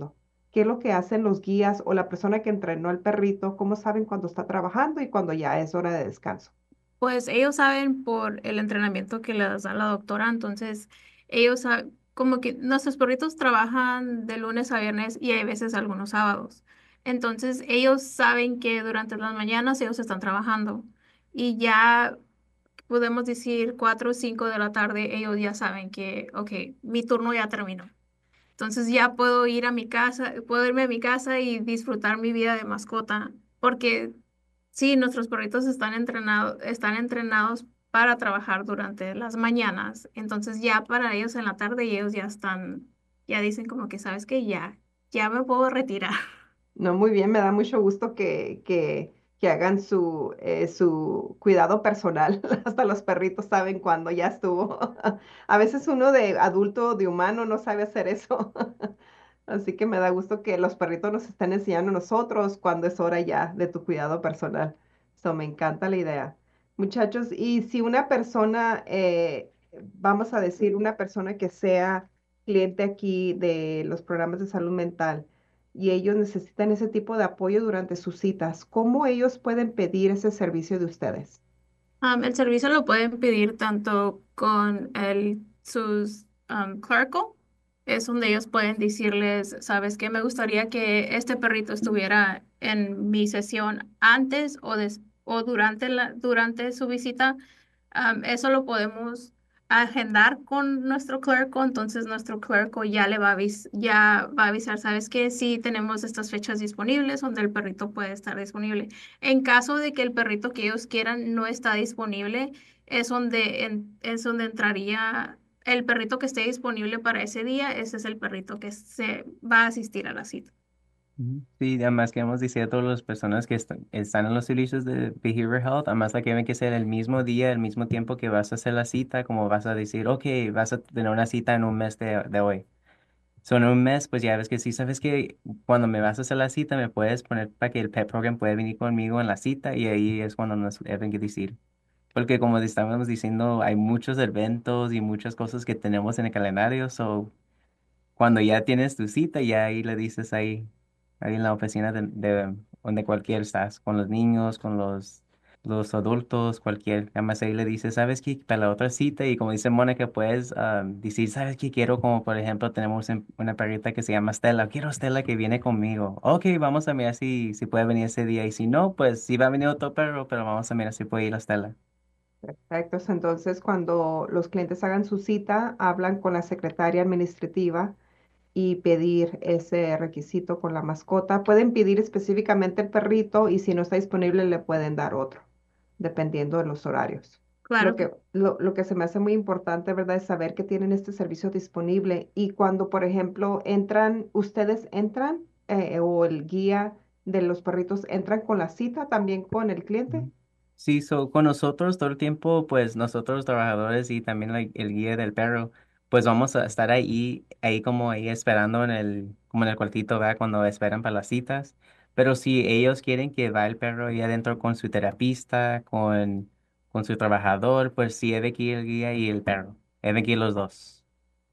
¿qué es lo que hacen los guías o la persona que entrenó al perrito? ¿Cómo saben cuando está trabajando y cuando ya es hora de descanso? Pues ellos saben por el entrenamiento que les da la doctora, entonces ellos sa- como que nuestros perritos trabajan de lunes a viernes y hay veces algunos sábados. Entonces ellos saben que durante las mañanas ellos están trabajando y ya podemos decir cuatro o cinco de la tarde, ellos ya saben que, ok, mi turno ya terminó. Entonces ya puedo ir a mi casa, puedo irme a mi casa y disfrutar mi vida de mascota, porque sí, nuestros perritos están entrenados, están entrenados para trabajar durante las mañanas. Entonces ya para ellos en la tarde ellos ya están, ya dicen como que, ¿sabes qué? Ya, ya me puedo retirar. No, muy bien, me da mucho gusto que, que, que hagan su, eh, su cuidado personal. Hasta los perritos saben cuándo ya estuvo. A veces uno de adulto, de humano, no sabe hacer eso. Así que me da gusto que los perritos nos estén enseñando a nosotros cuando es hora ya de tu cuidado personal. Eso me encanta la idea. Muchachos, y si una persona, eh, vamos a decir, una persona que sea cliente aquí de los programas de salud mental, y ellos necesitan ese tipo de apoyo durante sus citas, ¿cómo ellos pueden pedir ese servicio de ustedes? Um, el servicio lo pueden pedir tanto con el, sus um, clerical, es donde ellos pueden decirles, ¿sabes qué? Me gustaría que este perrito estuviera en mi sesión antes o, des- o durante la, durante su visita. Um, eso lo podemos agendar con nuestro clerical, entonces nuestro clerical ya le va a avis- ya va a avisar, ¿sabes qué? Sí, tenemos estas fechas disponibles donde el perrito puede estar disponible. En caso de que el perrito que ellos quieran no está disponible, es donde, en- es donde entraría el perrito que esté disponible para ese día, ese es el perrito que se va a asistir a la cita. Ujú. Sí, además queremos decir a todas las personas que est- están en los servicios de Behavioral Health, además la que tiene que ser el mismo día, el mismo tiempo que vas a hacer la cita, como vas a decir, ok, vas a tener una cita en un mes de, de hoy. Son un mes, pues ya ves que sí, sabes que cuando me vas a hacer la cita me puedes poner para que el pet program pueda venir conmigo en la cita y ahí es cuando nos deben que decir. Porque como estábamos diciendo, hay muchos eventos y muchas cosas que tenemos en el calendario, so cuando ya tienes tu cita, ya ahí le dices ahí, ahí en la oficina de, de donde cualquier estás, con los niños, con los, los adultos, cualquier. Además ahí le dices, ¿sabes qué? Para la otra cita, y como dice Mónica, puedes ah, decir, ¿sabes qué? Quiero, como por ejemplo, tenemos en- una perrita que se llama Stella. Quiero Stella que viene conmigo. Ok, vamos a mirar si, si puede venir ese día. Y si no, pues sí va a venir otro perro, pero vamos a mirar si puede ir a Stella. Perfecto. Entonces, cuando los clientes hagan su cita, hablan con la secretaria administrativa y pedir ese requisito con la mascota. Pueden pedir específicamente el perrito y si no está disponible le pueden dar otro, dependiendo de los horarios. Lo Claro que que, lo, lo que se me hace muy importante, ¿verdad? Es saber que tienen este servicio disponible y cuando, por ejemplo, entran, ustedes entran eh, o el guía de los perritos entran con la cita también con el cliente. Ujú. Sí, so, con nosotros todo el tiempo, pues nosotros los trabajadores y también la- el guía del perro, pues vamos a estar ahí, ahí como ahí esperando en el, como en el cuartito, ¿verdad? Cuando esperan para las citas. Pero si ellos quieren que va el perro ahí adentro con su terapista, con, con su trabajador, pues sí, debe que ir el guía y el perro. Deben que ir los dos.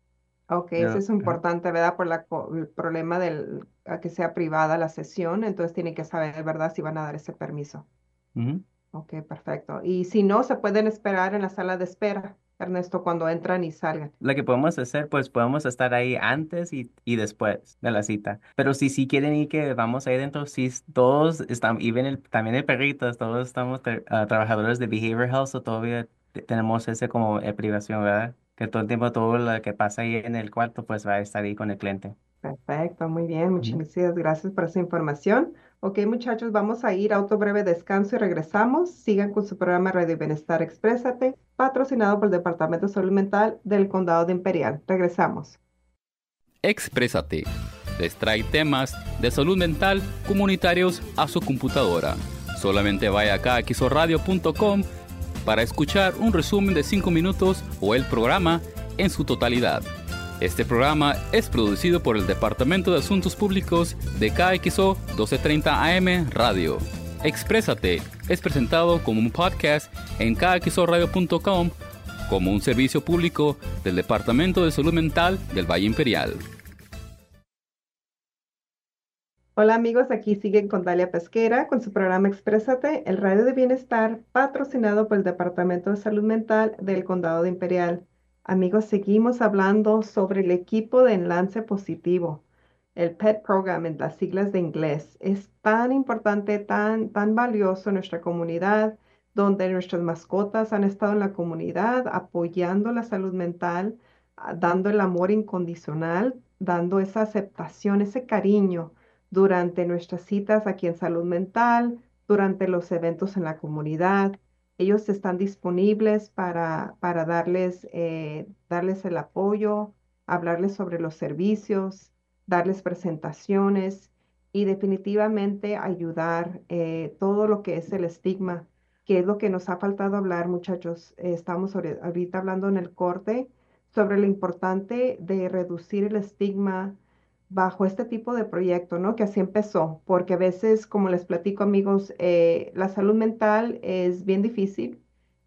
Ok, eso Pero, es ajá. importante, ¿verdad? Por la, co- el problema del, a que sea privada la sesión, entonces tienen que saber, ¿verdad? Si van a dar ese permiso. Ujú. Ok, perfecto. Y si no, se pueden esperar en la sala de espera, Ernesto, cuando entran y salgan. Lo que podemos hacer, pues podemos estar ahí antes y, y después de la cita. Pero si sí quieren ir que vamos ahí dentro, sí, todos están, y ven el, también el perritos, todos estamos tra- ah, trabajadores de Behavioral Health, o todavía te- tenemos ese como eh, privación, ¿verdad? Que todo el tiempo todo lo que pasa ahí en el cuarto, pues va a estar ahí con el cliente. Perfecto, muy bien. Ujú. Muchísimas gracias por esa información. Ok, muchachos, vamos a ir a otro breve descanso y regresamos. Sigan con su programa Radio Bienestar Exprésate, patrocinado por el Departamento de Salud Mental del Condado de Imperial. Regresamos. Exprésate. Les trae temas de salud mental comunitarios a su computadora. Solamente vaya acá a quiso radio punto com para escuchar un resumen de cinco minutos o el programa en su totalidad. Este programa es producido por el Departamento de Asuntos Públicos de K X O doce treinta A M Radio. Exprésate es presentado como un podcast en k x o radio punto com como un servicio público del Departamento de Salud Mental del Valle Imperial. Hola amigos, aquí siguen con Dalia Pesquera con su programa Exprésate, el radio de bienestar patrocinado por el Departamento de Salud Mental del Condado de Imperial. Amigos, seguimos hablando sobre el equipo de enlace positivo, el P E T Program en las siglas de inglés. Es tan importante, tan, tan valioso en nuestra comunidad, donde nuestras mascotas han estado en la comunidad apoyando la salud mental, ah, dando el amor incondicional, dando esa aceptación, ese cariño durante nuestras citas aquí en salud mental, durante los eventos en la comunidad. Ellos están disponibles para, para darles, eh, darles el apoyo, hablarles sobre los servicios, darles presentaciones y definitivamente ayudar eh, todo lo que es el estigma, que es lo que nos ha faltado hablar, muchachos. Eh, estamos ahori- ahorita hablando en el corte sobre lo importante de reducir el estigma bajo este tipo de proyecto, ¿no? Que así empezó, porque a veces, como les platico, amigos, eh, la salud mental es bien difícil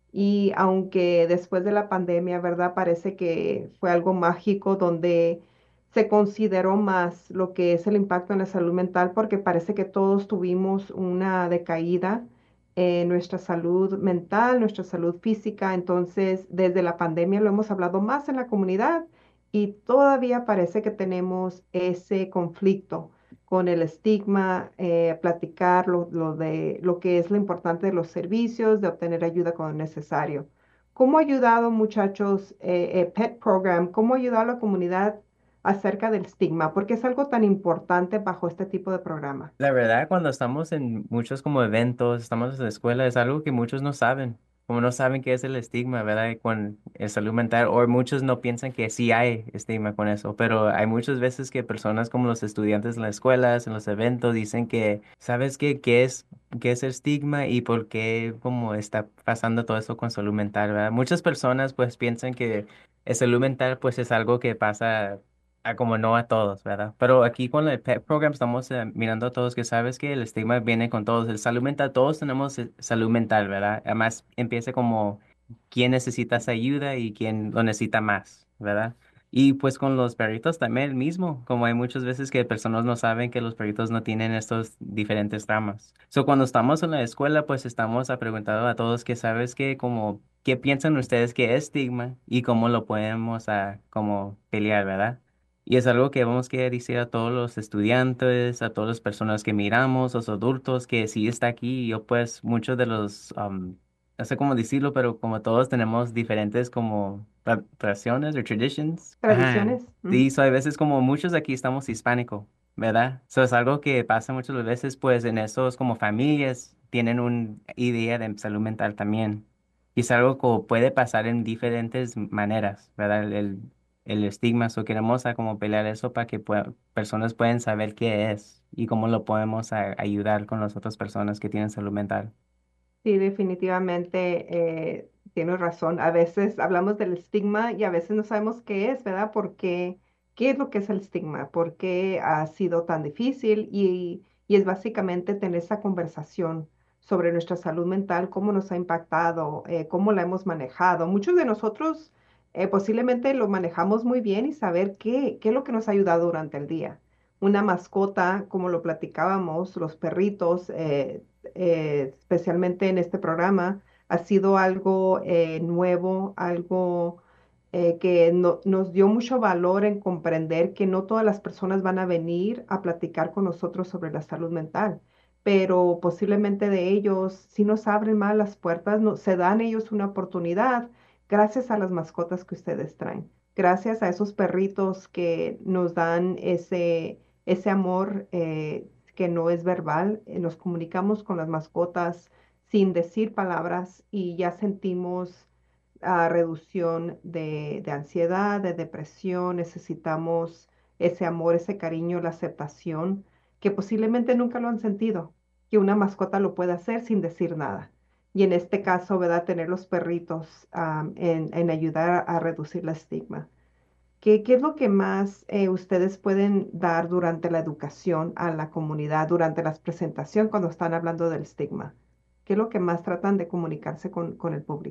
y aunque después de la pandemia, ¿verdad? Parece que fue algo mágico donde se consideró más lo que es el impacto en la salud mental, porque parece que todos tuvimos una decaída en nuestra salud mental, nuestra salud física. Entonces, desde la pandemia lo hemos hablado más en la comunidad y todavía parece que tenemos ese conflicto con el estigma, eh, platicar lo, lo de lo que es lo importante de los servicios, de obtener ayuda cuando necesario. ¿Cómo ha ayudado, muchachos, eh, eh, P E T Program? ¿Cómo ha ayudado a la comunidad acerca del estigma? Porque es algo tan importante bajo este tipo de programa. La verdad, cuando estamos en muchos como eventos, estamos en la escuela, es algo que muchos no saben. Como no saben qué es el estigma, ¿verdad? Con el salud mental, o muchos no piensan que sí hay estigma con eso, pero hay muchas veces que personas como los estudiantes en las escuelas, en los eventos, dicen que, ¿sabes qué? ¿Qué es, qué es el estigma y por qué como está pasando todo eso con salud mental, ¿verdad? Muchas personas pues piensan que el salud mental pues es algo que pasa a como no a todos, ¿verdad? Pero aquí con el P E T Program estamos eh, mirando a todos que sabes que el estigma viene con todos. El salud mental, todos tenemos eh, salud mental, ¿verdad? Además empieza como quién necesita esa ayuda y quién lo necesita más, ¿verdad? Y pues con los perritos también el mismo, como hay muchas veces que personas no saben que los perritos no tienen estos diferentes tramas. So cuando estamos en la escuela, pues estamos a preguntar a todos que sabes que como, ¿qué piensan ustedes que es estigma y cómo lo podemos a, como pelear, ¿verdad? Y es algo que vamos a decir a todos los estudiantes, a todas las personas que miramos, los adultos, que sí está aquí. Yo pues muchos de los, um, no sé cómo decirlo, pero como todos tenemos diferentes como tra- tradiciones o traditions. Ajá. Tradiciones. Sí, Ujú. so hay veces como muchos aquí estamos hispánicos, ¿verdad? Eso es algo que pasa muchas veces pues en esos como familias tienen una idea de salud mental también. Y es algo que puede pasar en diferentes maneras, ¿verdad? El, el estigma, o queremos a como pelear eso para que pue- personas puedan saber qué es y cómo lo podemos a- ayudar con las otras personas que tienen salud mental. Sí, definitivamente eh, tienes razón. A veces hablamos del estigma y a veces no sabemos qué es, ¿verdad? Porque, ¿qué es lo que es el estigma? ¿Por qué ha sido tan difícil? Y, y es básicamente tener esa conversación sobre nuestra salud mental, cómo nos ha impactado, eh, cómo la hemos manejado. Muchos de nosotros eh, posiblemente lo manejamos muy bien y saber qué, qué es lo que nos ha ayudado durante el día. Una mascota, como lo platicábamos, los perritos. Eh, eh, especialmente en este programa, ha sido algo eh, nuevo, algo eh, que no- nos dio mucho valor en comprender que no todas las personas van a venir a platicar con nosotros sobre la salud mental, pero posiblemente de ellos, si nos abren más las puertas, no, se dan ellos una oportunidad gracias a las mascotas que ustedes traen, gracias a esos perritos que nos dan ese, ese amor. Eh, que no es verbal, eh, nos comunicamos con las mascotas sin decir palabras y ya sentimos ah, reducción de, de ansiedad, de depresión, necesitamos ese amor, ese cariño, la aceptación, que posiblemente nunca lo han sentido, que una mascota lo puede hacer sin decir nada. Y en este caso, ¿verdad? Tener los perritos ah, en, en ayudar a reducir la estigma. ¿Qué, qué es lo que más eh, ustedes pueden dar durante la educación a la comunidad, durante las presentaciones cuando están hablando del estigma? ¿Qué es lo que más tratan de comunicarse con, con el público?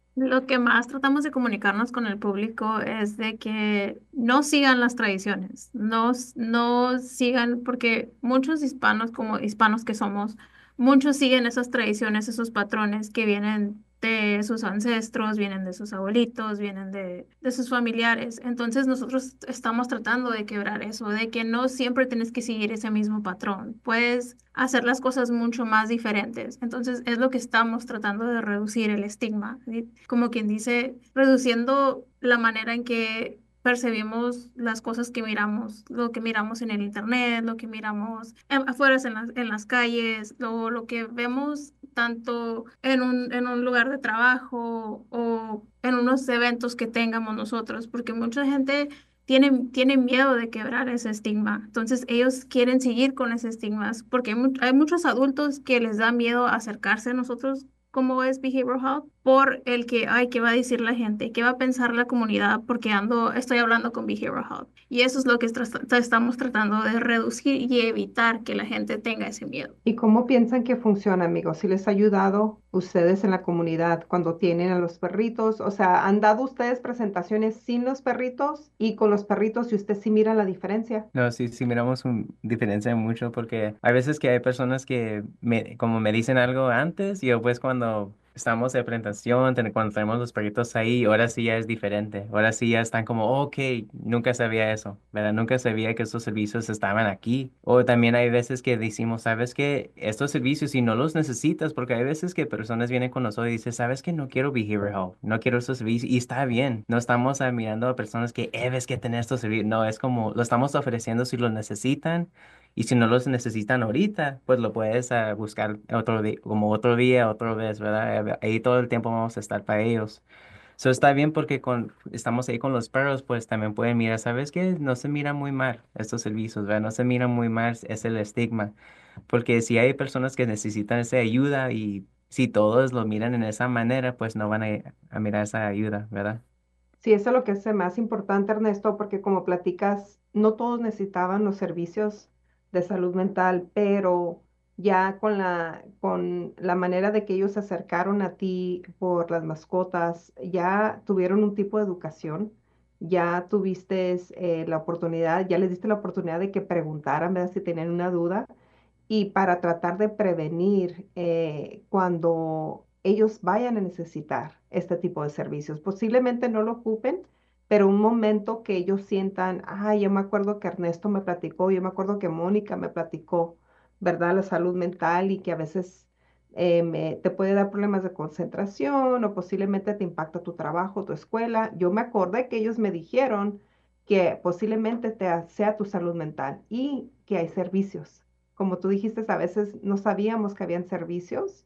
Lo que más tratamos de comunicarnos con el público es de que no sigan las tradiciones, no, s- no sigan, porque muchos hispanos, como hispanos que somos, muchos siguen esas tradiciones, esos patrones que vienen de sus ancestros, vienen de sus abuelitos, vienen de, de sus familiares. Entonces nosotros estamos tratando de quebrar eso, de que no siempre tienes que seguir ese mismo patrón, puedes hacer las cosas mucho más diferentes. Entonces es lo que estamos tratando de reducir el estigma, ¿sí? Como quien dice, reduciendo la manera en que percibimos las cosas que miramos, lo que miramos en el internet, lo que miramos en- afuera en las, en las calles, lo, lo que vemos tanto en un, en un lugar de trabajo o en unos eventos que tengamos nosotros, porque mucha gente tiene, tiene miedo de quebrar ese estigma. Entonces ellos quieren seguir con ese estigma, porque hay, mu- hay muchos adultos que les da miedo acercarse a nosotros como es Behavioral Health, por el que, ay, ¿qué va a decir la gente? ¿Qué va a pensar la comunidad? Porque ando, estoy hablando con Behavioral Health. Y eso es lo que tras- tra- estamos tratando de reducir y evitar que la gente tenga ese miedo. ¿Y cómo piensan que funciona, amigos? ¿Si les ha ayudado ustedes en la comunidad cuando tienen a los perritos? O sea, ¿han dado ustedes presentaciones sin los perritos y con los perritos y usted sí mira la diferencia? No, sí, sí miramos un, diferencia mucho porque hay veces que hay personas que me, como me dicen algo antes y después cuando estamos de presentación, ten- cuando tenemos los perritos ahí, ahora sí ya es diferente. Ahora sí ya están como, "Oh, ok, nunca sabía eso, ¿verdad? Nunca sabía que estos servicios estaban aquí." O también hay veces que decimos, ¿sabes qué? Estos servicios si no los necesitas, porque hay veces que personas vienen con nosotros y dicen, ¿sabes qué? No quiero behavioral health, no quiero estos servicios y está bien. No estamos ah, mirando a personas que, eh, ves que tener estos servicios. No, es como, lo estamos ofreciendo si los necesitan. Y si no los necesitan ahorita, pues lo puedes ah, buscar otro día, como otro día, otra vez, ¿verdad? Eh, Ahí todo el tiempo vamos a estar para ellos. Eso está bien porque con, estamos ahí con los perros, pues también pueden mirar, ¿sabes qué? No se mira muy mal estos servicios, ¿verdad? No se mira muy mal, es el estigma. Porque si hay personas que necesitan esa ayuda y si todos lo miran en esa manera, pues no van a, a mirar esa ayuda, ¿verdad? Sí, eso es lo que es más importante, Ernesto, porque como platicas, no todos necesitaban los servicios de salud mental, pero ya con la, con la manera de que ellos se acercaron a ti por las mascotas, ya tuvieron un tipo de educación, ya tuviste eh, la oportunidad, ya les diste la oportunidad de que preguntaran, ¿verdad? Si tenían una duda y para tratar de prevenir eh, cuando ellos vayan a necesitar este tipo de servicios. Posiblemente no lo ocupen, pero un momento que ellos sientan, ah, yo me acuerdo que Ernesto me platicó, yo me acuerdo que Mónica me platicó, ¿verdad? La salud mental y que a veces eh, me- te puede dar problemas de concentración o posiblemente te impacta tu trabajo, tu escuela. Yo me acordé que ellos me dijeron que posiblemente te, sea tu salud mental y que hay servicios. Como tú dijiste, a veces no sabíamos que habían servicios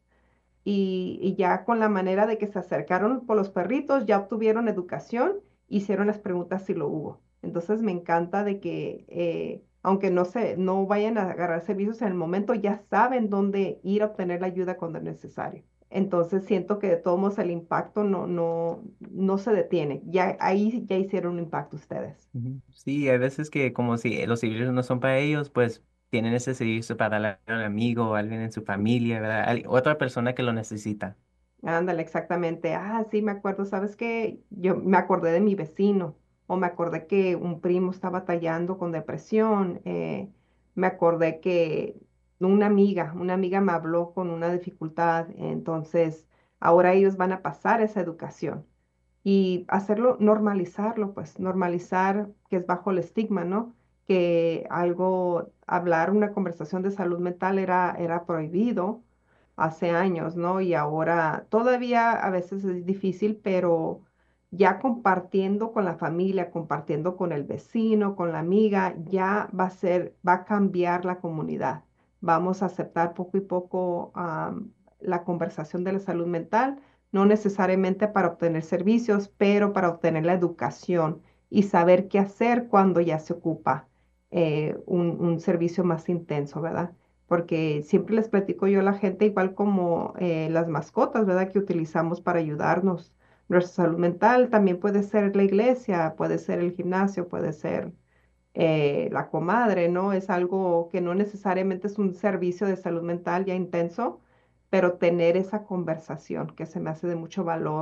y, y ya con la manera de que se acercaron por los perritos, ya obtuvieron educación, hicieron las preguntas si lo hubo. Entonces me encanta de que eh, aunque no se, no vayan a agarrar servicios en el momento, ya saben dónde ir a obtener la ayuda cuando es necesario. Entonces siento que de todos modos el impacto no, no, no se detiene. Ya ahí ya hicieron un impacto ustedes. Ujú. Sí, hay veces que como si los servicios no son para ellos, pues tienen ese servicio para darle a un amigo o alguien en su familia, ¿verdad? Al- otra persona que lo necesita. Ándale, exactamente. Ah, sí, me acuerdo, ¿sabes qué? Yo me acordé de mi vecino o me acordé que un primo estaba batallando con depresión. Eh, me acordé que una amiga, una amiga me habló con una dificultad. Entonces, ahora ellos van a pasar esa educación y hacerlo, normalizarlo, pues normalizar que es bajo el estigma, ¿no? Que algo, hablar una conversación de salud mental era, era prohibido hace años, ¿no? Y ahora todavía a veces es difícil, pero ya compartiendo con la familia, compartiendo con el vecino, con la amiga, ya va a ser, va a cambiar la comunidad. Vamos a aceptar poco y poco am, la conversación de la salud mental, no necesariamente para obtener servicios, pero para obtener la educación y saber qué hacer cuando ya se ocupa eh, un, un servicio más intenso, ¿verdad? Porque siempre les platico yo a la gente, igual como eh, las mascotas, ¿verdad? Que utilizamos para ayudarnos. Nuestra salud mental también puede ser la iglesia, puede ser el gimnasio, puede ser eh, la comadre, ¿no? Es algo que no necesariamente es un servicio de salud mental ya intenso, pero tener esa conversación que se me hace de mucho valor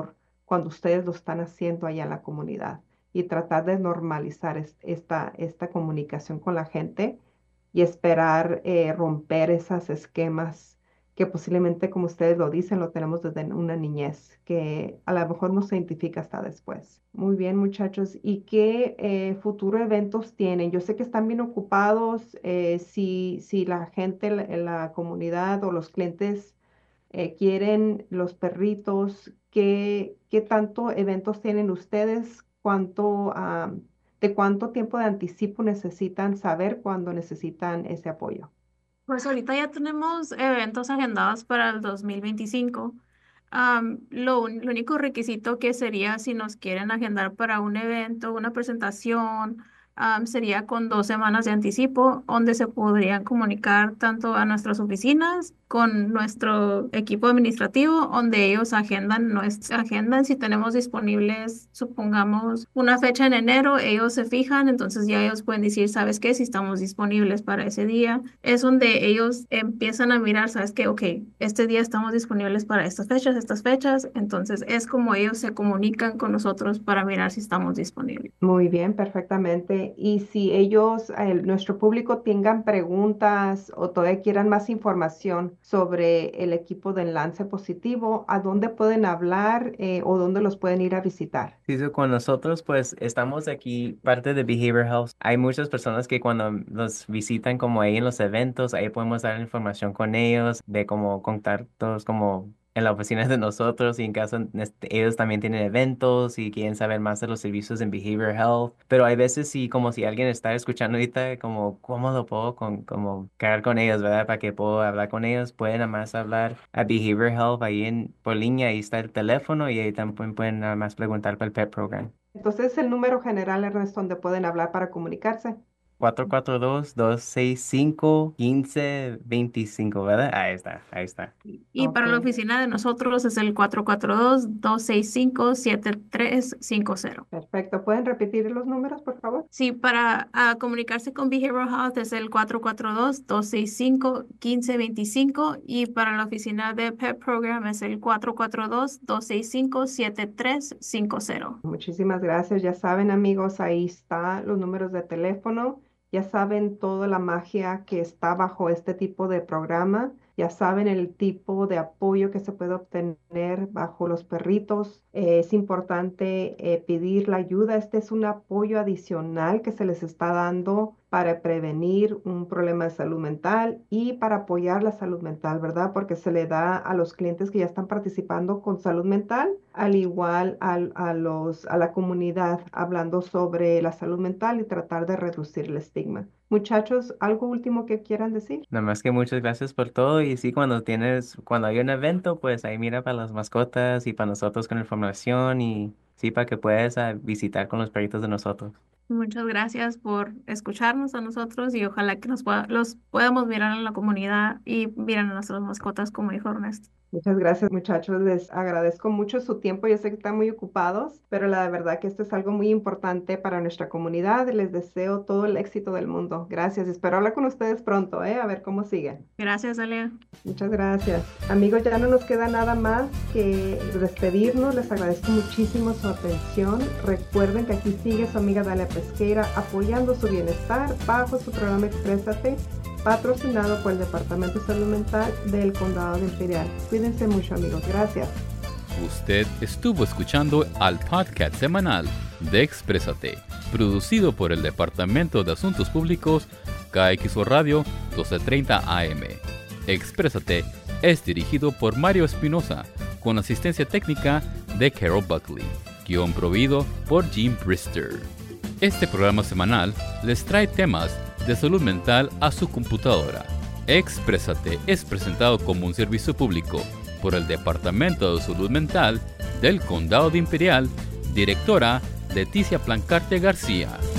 cuando ustedes lo están haciendo allá en la comunidad y tratar de normalizar es- esta, esta comunicación con la gente y esperar eh, romper esos esquemas que posiblemente, como ustedes lo dicen, lo tenemos desde una niñez, que a lo mejor no se identifica hasta después. Muy bien, muchachos. ¿Y qué eh, futuro eventos tienen? Yo sé que están bien ocupados. eh, si, si la gente en la en la comunidad o los clientes eh, quieren los perritos, ¿qué, qué tanto eventos tienen ustedes? ¿Cuánto, ah, de cuánto tiempo de anticipo necesitan saber cuándo necesitan ese apoyo? Pues ahorita ya tenemos eventos agendados para el dos mil veinticinco. Am, lo, un- lo único requisito que sería si nos quieren agendar para un evento, una presentación, am, sería con dos semanas de anticipo, donde se podrían comunicar tanto a nuestras oficinas con nuestro equipo administrativo, donde ellos agendan, nues- agendan si tenemos disponibles, supongamos, una fecha en enero, ellos se fijan, entonces ya ellos pueden decir, ¿sabes qué? Si estamos disponibles para ese día. Es donde ellos empiezan a mirar, ¿sabes qué? Ok, este día estamos disponibles para estas fechas, estas fechas, entonces es como ellos se comunican con nosotros para mirar si estamos disponibles. Muy bien, perfectamente. Y si ellos, el- nuestro público, tengan preguntas o todavía quieran más información sobre el equipo de Enlace Positivo, ¿a dónde pueden hablar eh, o dónde los pueden ir a visitar? Sí, so con nosotros, pues estamos aquí, parte de Behavior Health. Hay muchas personas que cuando nos visitan como ahí en los eventos, ahí podemos dar información con ellos, de cómo contactos como en la oficina de nosotros y en caso este, ellos también tienen eventos y quieren saber más de los servicios en Behavior Health. Pero hay veces sí, como si alguien está escuchando ahorita, como cómo lo puedo con, como quedar con ellos, ¿verdad? Para que puedo hablar con ellos, pueden nada más hablar a Behavior Health ahí en por línea, ahí está el teléfono y ahí también pueden nada más preguntar para el Pet Program. Entonces, el número general es donde pueden hablar para comunicarse. cuatro cuatro dos, dos seis cinco, uno cinco dos cinco, ¿verdad? Ahí está, ahí está. Y Ok, para la oficina de nosotros es el cuatro cuatro dos, dos seis cinco, siete tres cinco cero. perfecto. ¿Pueden repetir los números, por favor? Sí, para ah, comunicarse con Behavioral Health es el cuatro cuatro dos, dos seis cinco, uno cinco dos cinco y para la oficina de Pet Program es el cuatro cuatro dos, dos seis cinco, siete tres cinco cero. Muchísimas gracias. Ya saben, amigos, ahí están los números de teléfono. Ya saben toda la magia que está bajo este tipo de programa. Ya saben el tipo de apoyo que se puede obtener bajo los perritos. Eh, es importante eh, pedir la ayuda. Este es un apoyo adicional que se les está dando para prevenir un problema de salud mental y para apoyar la salud mental, ¿verdad? Porque se le da a los clientes que ya están participando con salud mental, al igual al- a los, a la comunidad, hablando sobre la salud mental y tratar de reducir el estigma. Muchachos, ¿algo último que quieran decir? Nada más que muchas gracias por todo y sí, cuando tienes, cuando hay un evento, pues ahí mira para las mascotas y para nosotros con información y sí, para que puedas ah, visitar con los perritos de nosotros. Muchas gracias por escucharnos a nosotros y ojalá que nos pueda- los podamos mirar en la comunidad y mirar a nuestras mascotas como dijo Ernesto. Muchas gracias, muchachos. Les agradezco mucho su tiempo. Yo sé que están muy ocupados, pero la verdad que esto es algo muy importante para nuestra comunidad. Les deseo todo el éxito del mundo. Gracias. Espero hablar con ustedes pronto, ¿eh? A ver cómo siguen. Gracias, Alia. Muchas gracias. Amigos, ya no nos queda nada más que despedirnos. Les agradezco muchísimo su atención. Recuerden que aquí sigue su amiga Dalia Pesqueira apoyando su bienestar bajo su programa Exprésate, patrocinado por el Departamento de Salud Mental del Condado de Imperial. Cuídense mucho, amigos. Gracias. Usted estuvo escuchando al podcast semanal de Exprésate, producido por el Departamento de Asuntos Públicos K X O Radio doce treinta A M. Exprésate es dirigido por Mario Espinosa, con asistencia técnica de Carol Buckley, guión proveído por Jim Brister. Este programa semanal les trae temas de salud mental a su computadora. Exprésate es presentado como un servicio público por el Departamento de Salud Mental del Condado de Imperial, directora Leticia Plancarte García.